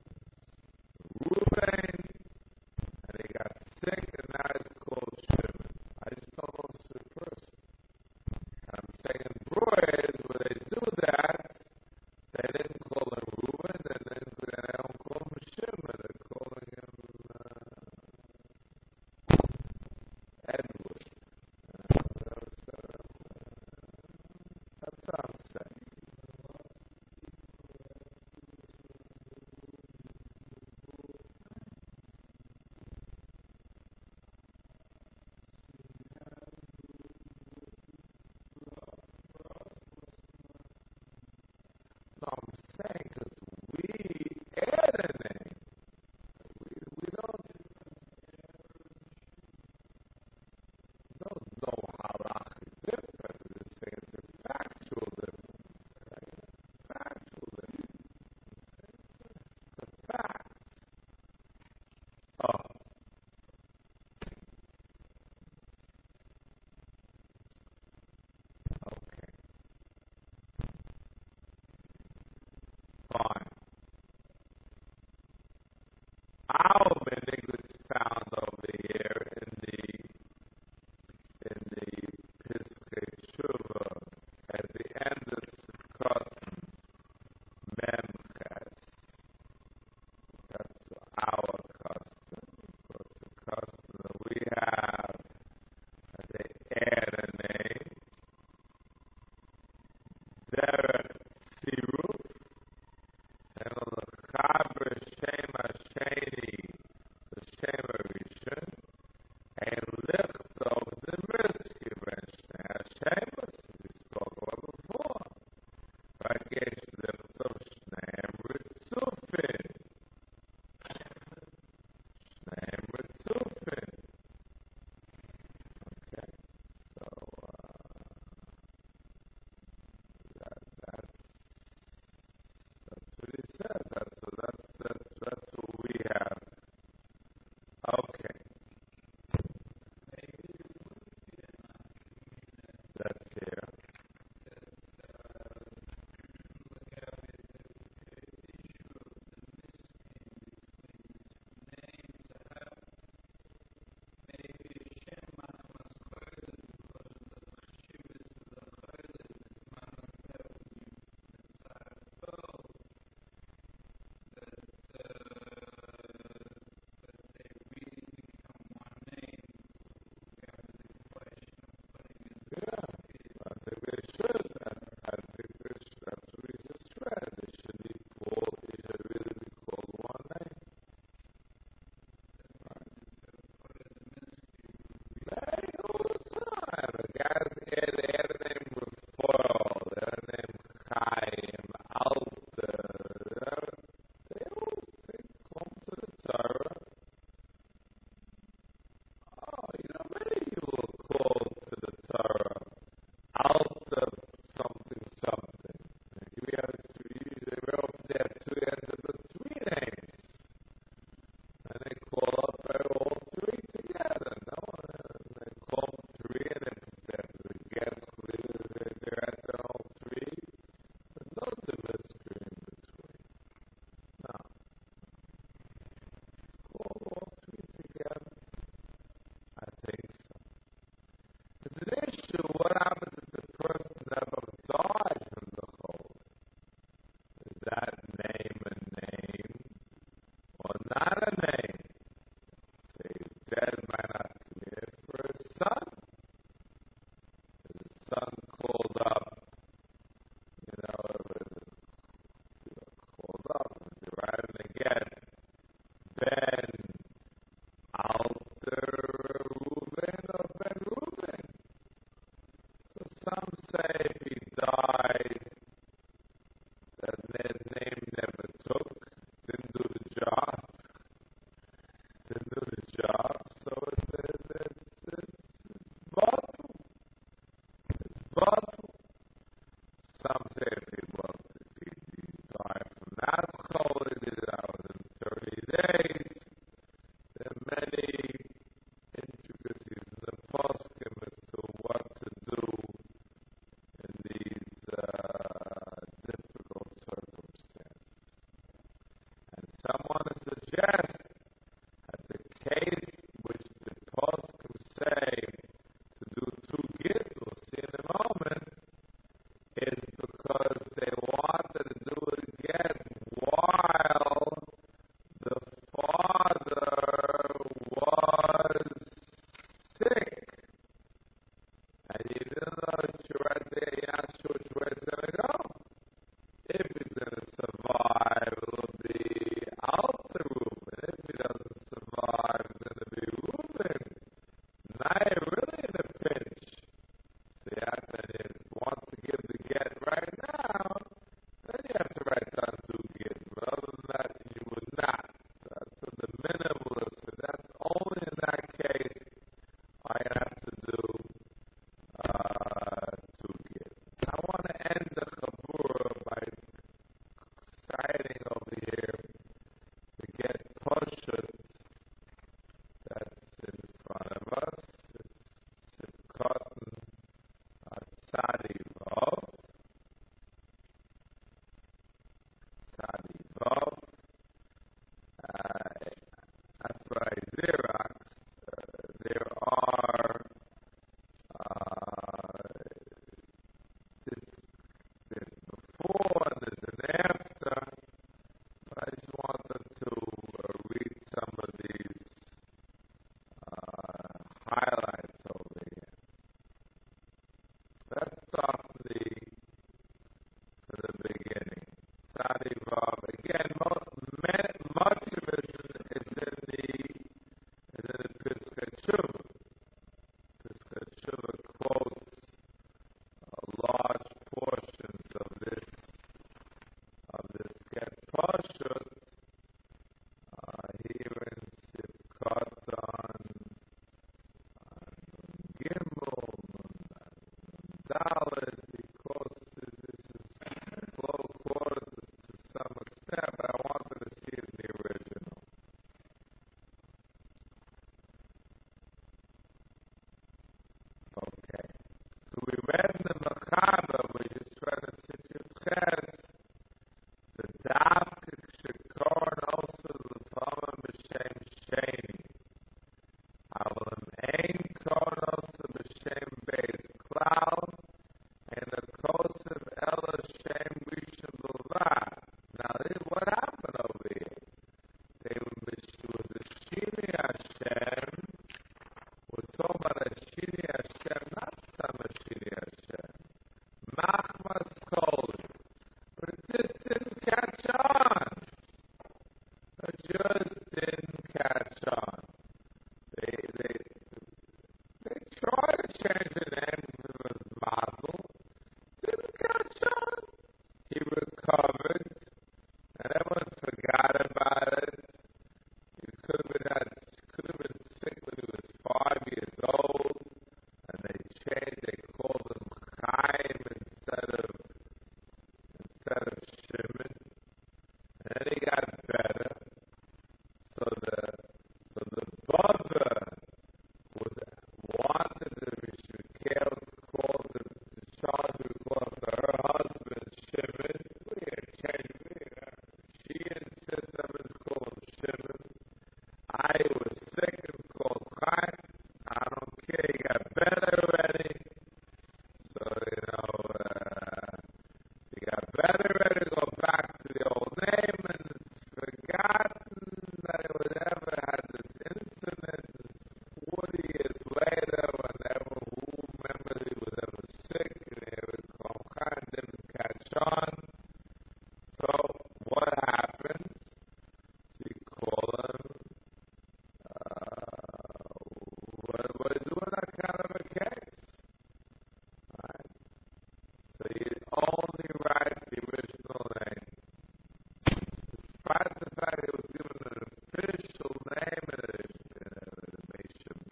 Ruvain, and he got sick, and now he's called Shimon. I just don't know this person. And I'm saying in Breuer, where they do that, they didn't call him Reuben, and they don't call him Shimon. They're calling him dead might not commute for his son. His son called up, called up, writing again. Ben Alter Reuven or Ben Reuven. So some say if he died, that name never took, didn't do the job, so it's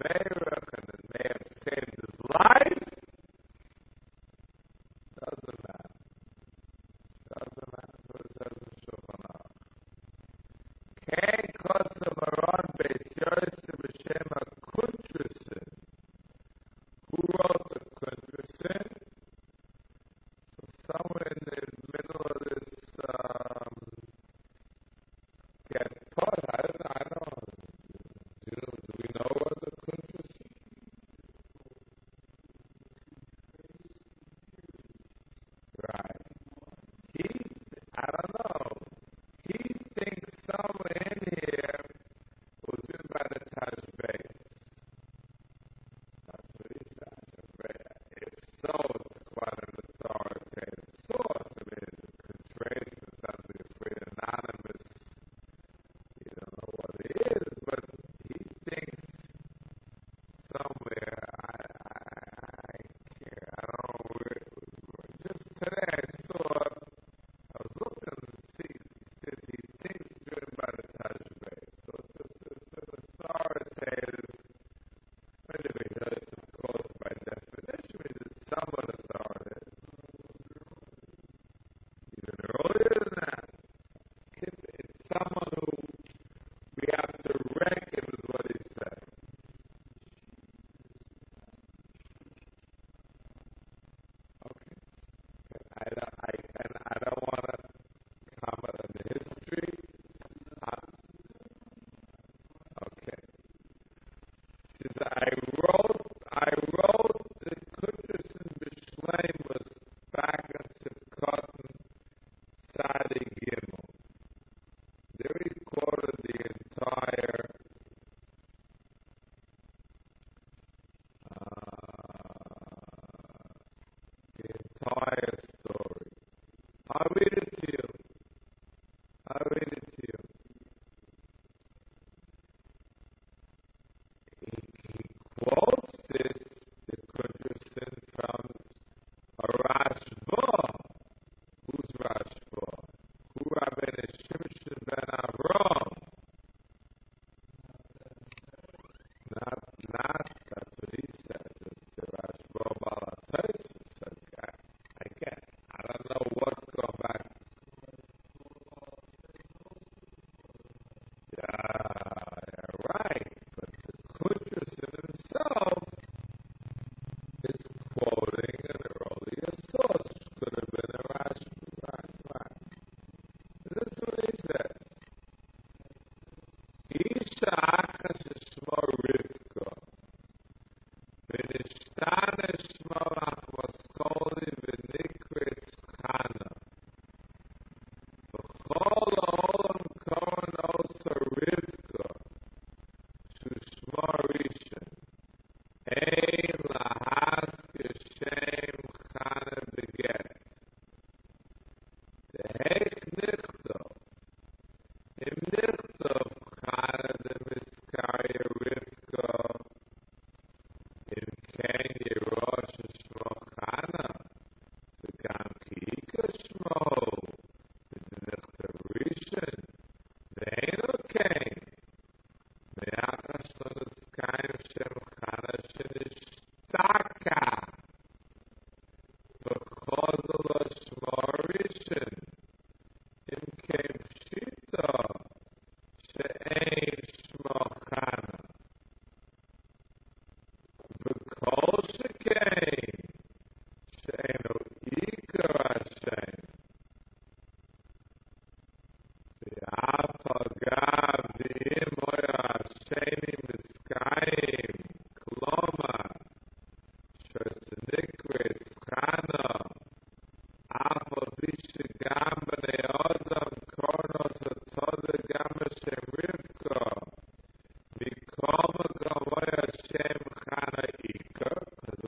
Terach and it may have saved his life, doesn't matter. Doesn't matter. That's what it says in Shulchan Aruch. Kein Kotzah Maran Beis Yosef B'Shem HaKuntrasin. Who wrote the Kuntrasin? So somewhere in the middle of this get taught. I don't know. Do we know what the Kuntrasin? Right. I don't know. He thinks somewhere in here was written by the Tashbais. That's what he says. If so, it's quite an authoritative source. I mean, it's traced in something that's pretty anonymous. You don't know what it is, but he thinks somewhere, I can't, I don't know where, just today I saw, I was looking to see, he thinks it's written by the Tashbais. So it's an authoritative. Anyway, that's of course by definition means it's somewhat authoritative. Even earlier than that, it's someone who we have to reckon with what he said. Okay. I don't want to comment on the history. Okay. Says, I wrote the Kuntrasin B'Shleimus back in Sivkotan Tzadi Gimel. There he quoted the entire story. I'll read it to you. He quotes the Kuntrasin from a Rashba. Who's Rashba? Who Rabbeinu Shimshon ben Avram? Not, that's what he says. It's the Rashba Balatosis. Again, I don't know what's going back. Yeah, right. But the Kuntrasin himself is quoting an earlier source, which could have been a Rashba. This is what he said. Isha achas shmo Rivka, v'nishtana shmo achmaskoli v'nikrit Chana. V'chol ha'olam kohen osa Rivka, shu shmo Rishon. Ein lahas geshem Chana beget. Deheich nichto. Im nichto Chana de Miskaya Rivka. Im ken Yerosh shmo Chana. V'gam ki'ika shmo. V'nichto Rishon. Ve'eno ken. Me'achas lo niskayim shem Chana shenishtaka. V'chozo lo shmo Rishon. Im ken pshita. She'ein shmo Chana. V'kol shekein. She'eno ikar Hashem. V'af hagav v'im oya Hasheni miskayim. Kloma. She'senikret Chana. Af odi shegam b'nei Adam kornos ha'toda gam Hashem Rivka. Mikol makom oya Hashem Chana ikar. Because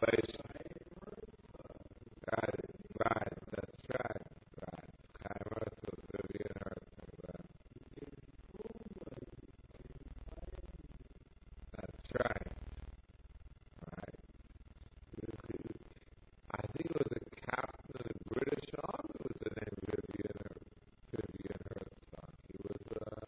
relation. Right, right, that's right. Right. Chaim Eretz was Vivian Eretz. Right. That's right. Right. I think it was a captain in the British Army was the name Vivian Herzog. He was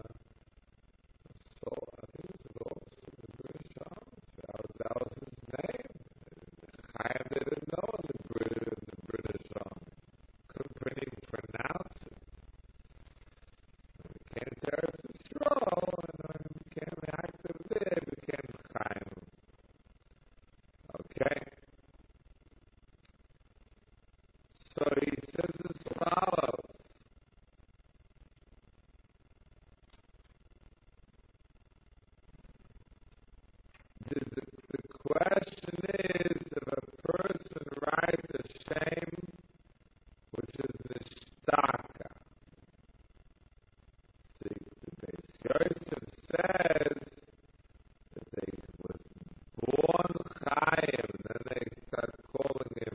I think he was an officer in the British Army. That was his name. Chaim didn't know the British Army. Couldn't even pronounce it. When he came to Eretz Yisrael, and when he became active there, he became Chaim. Okay? So he says as follows. The question is if a person writes a shame which is nishtaka. The Beis Yosef says that they was born Chaim, then they start calling him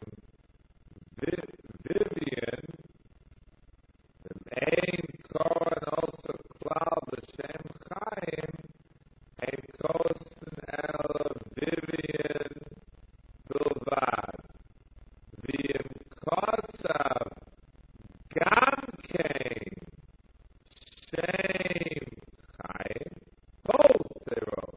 Vivian, the main Kohen also cloud the Shem Chaim, and Kosen El Vivian Bilvad. Vim Kosav Gamkein Shem Chaim. Both they wrote.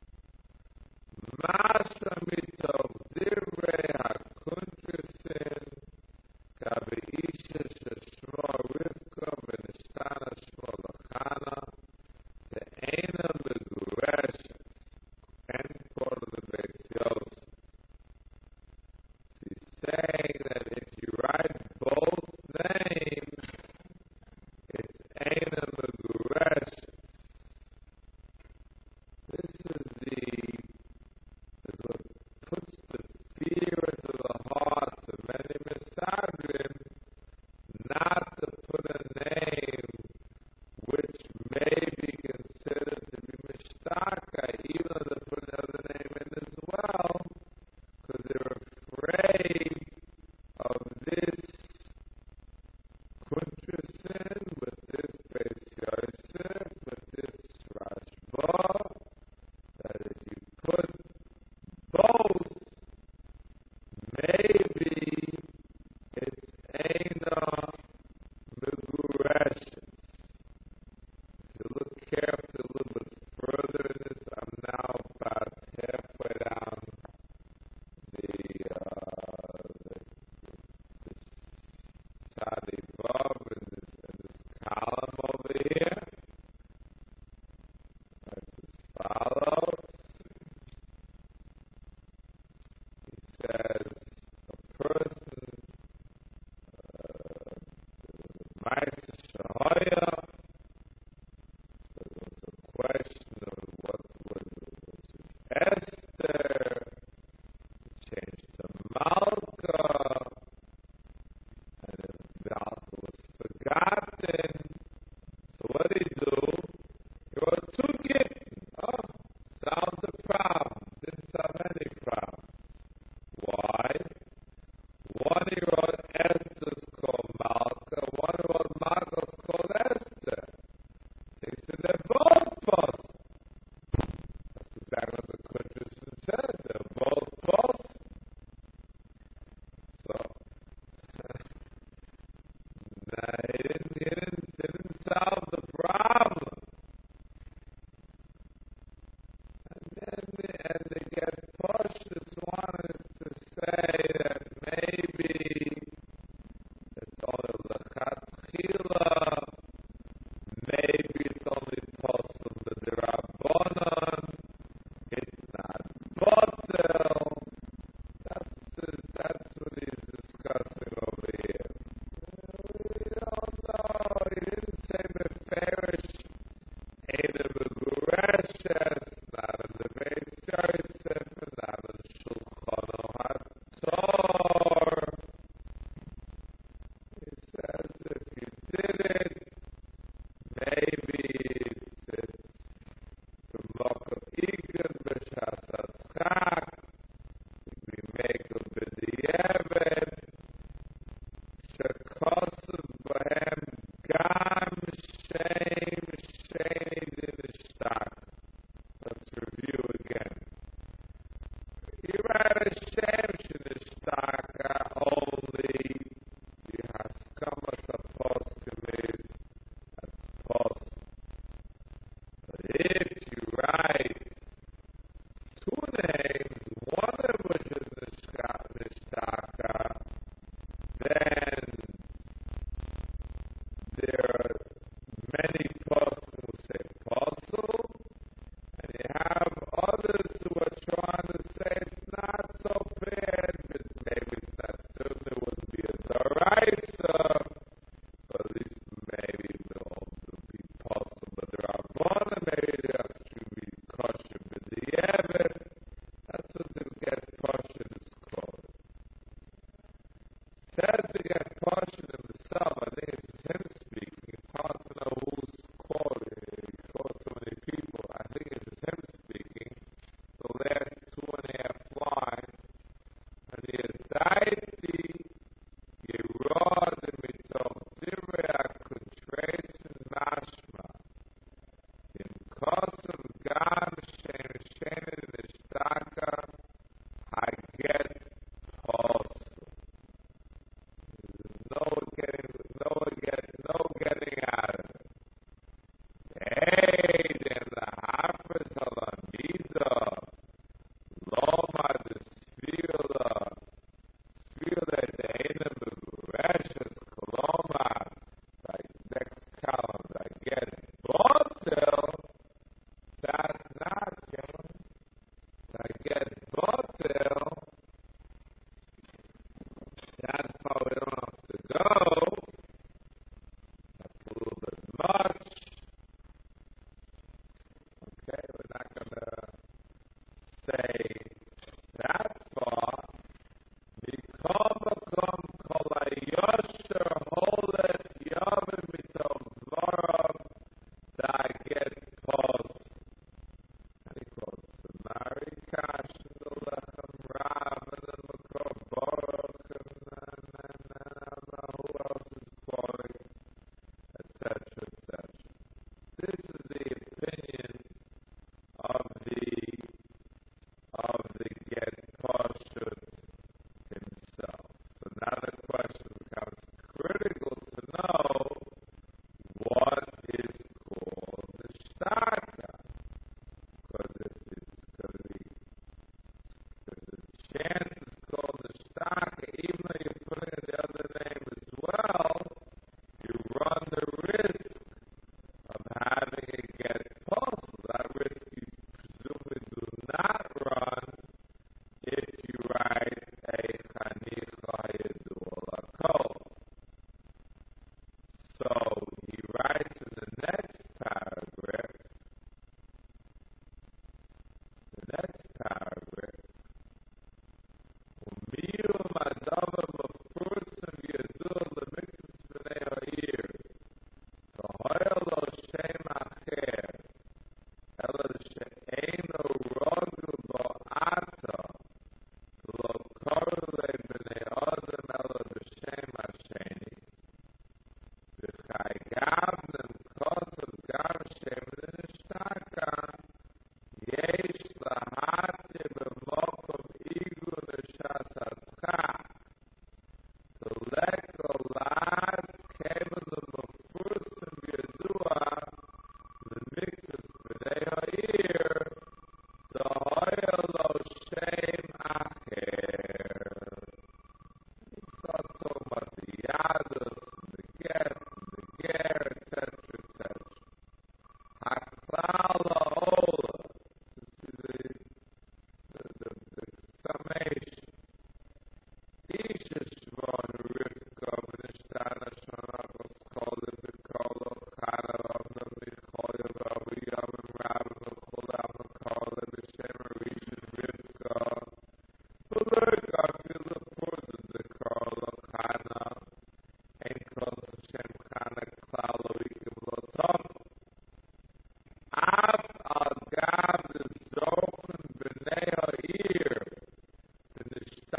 Masha mitov divrei hakuntrisin kabeisha sheshmo Rivka v'nishtana shmo Lachana te'ena legureshes. End quote of the Beis Yosef. He's saying that if you write both names, it's Eina Megureshes. This is what puts the fear into the hearts of many Mesadrim not to put a name which may be considered to be Mishtaka, even though they put another name in as well, because they're afraid of this Kuntrasin, with this Beis Yosef, with this Rashba, that if you put both, maybe it's Eina Megureshes. If you look carefully a little bit further in this, I'm now about halfway down the Sadi Vav in this column over here. As follows. He says a person Ma'aseh Shehoya. So there was a question of what was Esther, changed to Malka, and if Malka was forgotten, so what did he do? He wrote two Gittin. Oh, solved the problem. Didn't solve any problem. Why?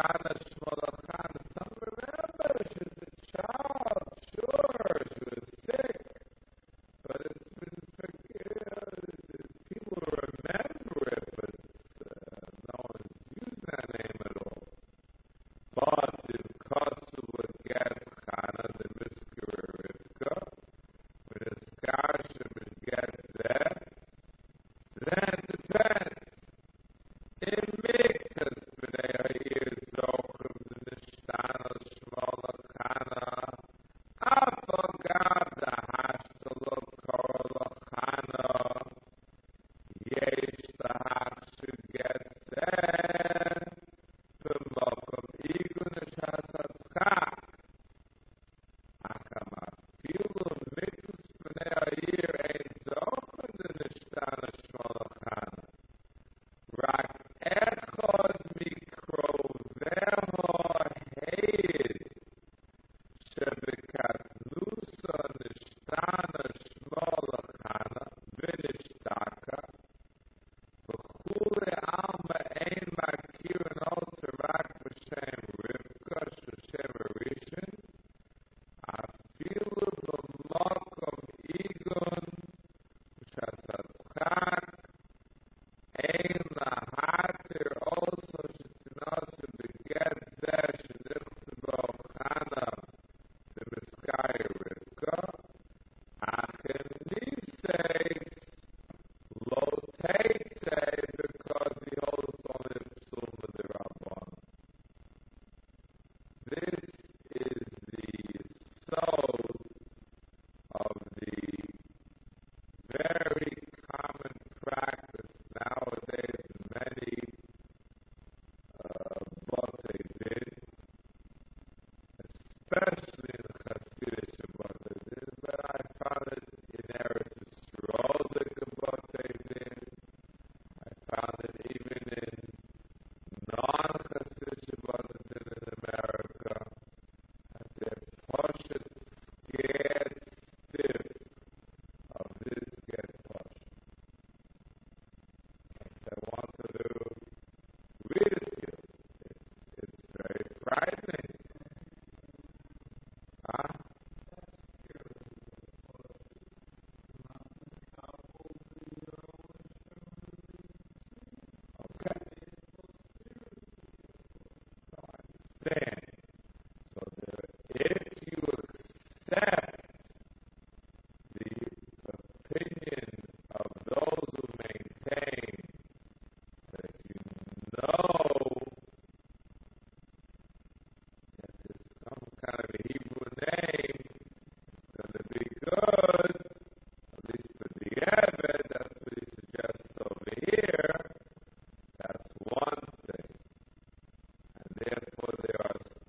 Nishtana Shmolachan. Some remember she was a child, sure, she was sick, but it's been forgiven. People remember it, but no one's using that name at all. But if Kosu would get Chana, the Misker Rivka, when his Kashim gets there, then it depends. In Miktas, B'nai Ha'ir Zochim, the Nishtana Shmola Chana, Afagab, the Hashtalah Korla Chana, Yesh, the Hakshu gets there, B'mokom Igun, the Shasatzchak, Akama, Filu, Miktas, B'nai Ha'ir, Ein Zochim, the Nishtana Shmola Chana. Rak echad mikroveho heid shebekatnusa nishtana shmolachana v'nishtaka v'chule alma ein makirin also rak b'shem Rivka sh'shem Rishon afilu b'makom igun sh'asatzchak ein lahatir also sh'tinasu beget zeh sh'nichtabu chana the Miskaya Rivka achem nisei lo teitei because he holds only psuma d'Rabban. This is the soul of the very common practice nowadays in many Botei Din, especially in Hasidic Botei Din, but I found it in Eretz Yisrael, the Botei Din. I found it even in non-Hasidic Botei Din in America. And they're Poshet scared stiff of this get Poshet. I wanted to read it to you. It's very frightening. Huh? Okay. So I understand. So if you accept the opinion of those who maintain that you know that there's some kind of a Hebrew name going to be good, at least for the Eved, that's what he suggests over here, that's one thing. And therefore there are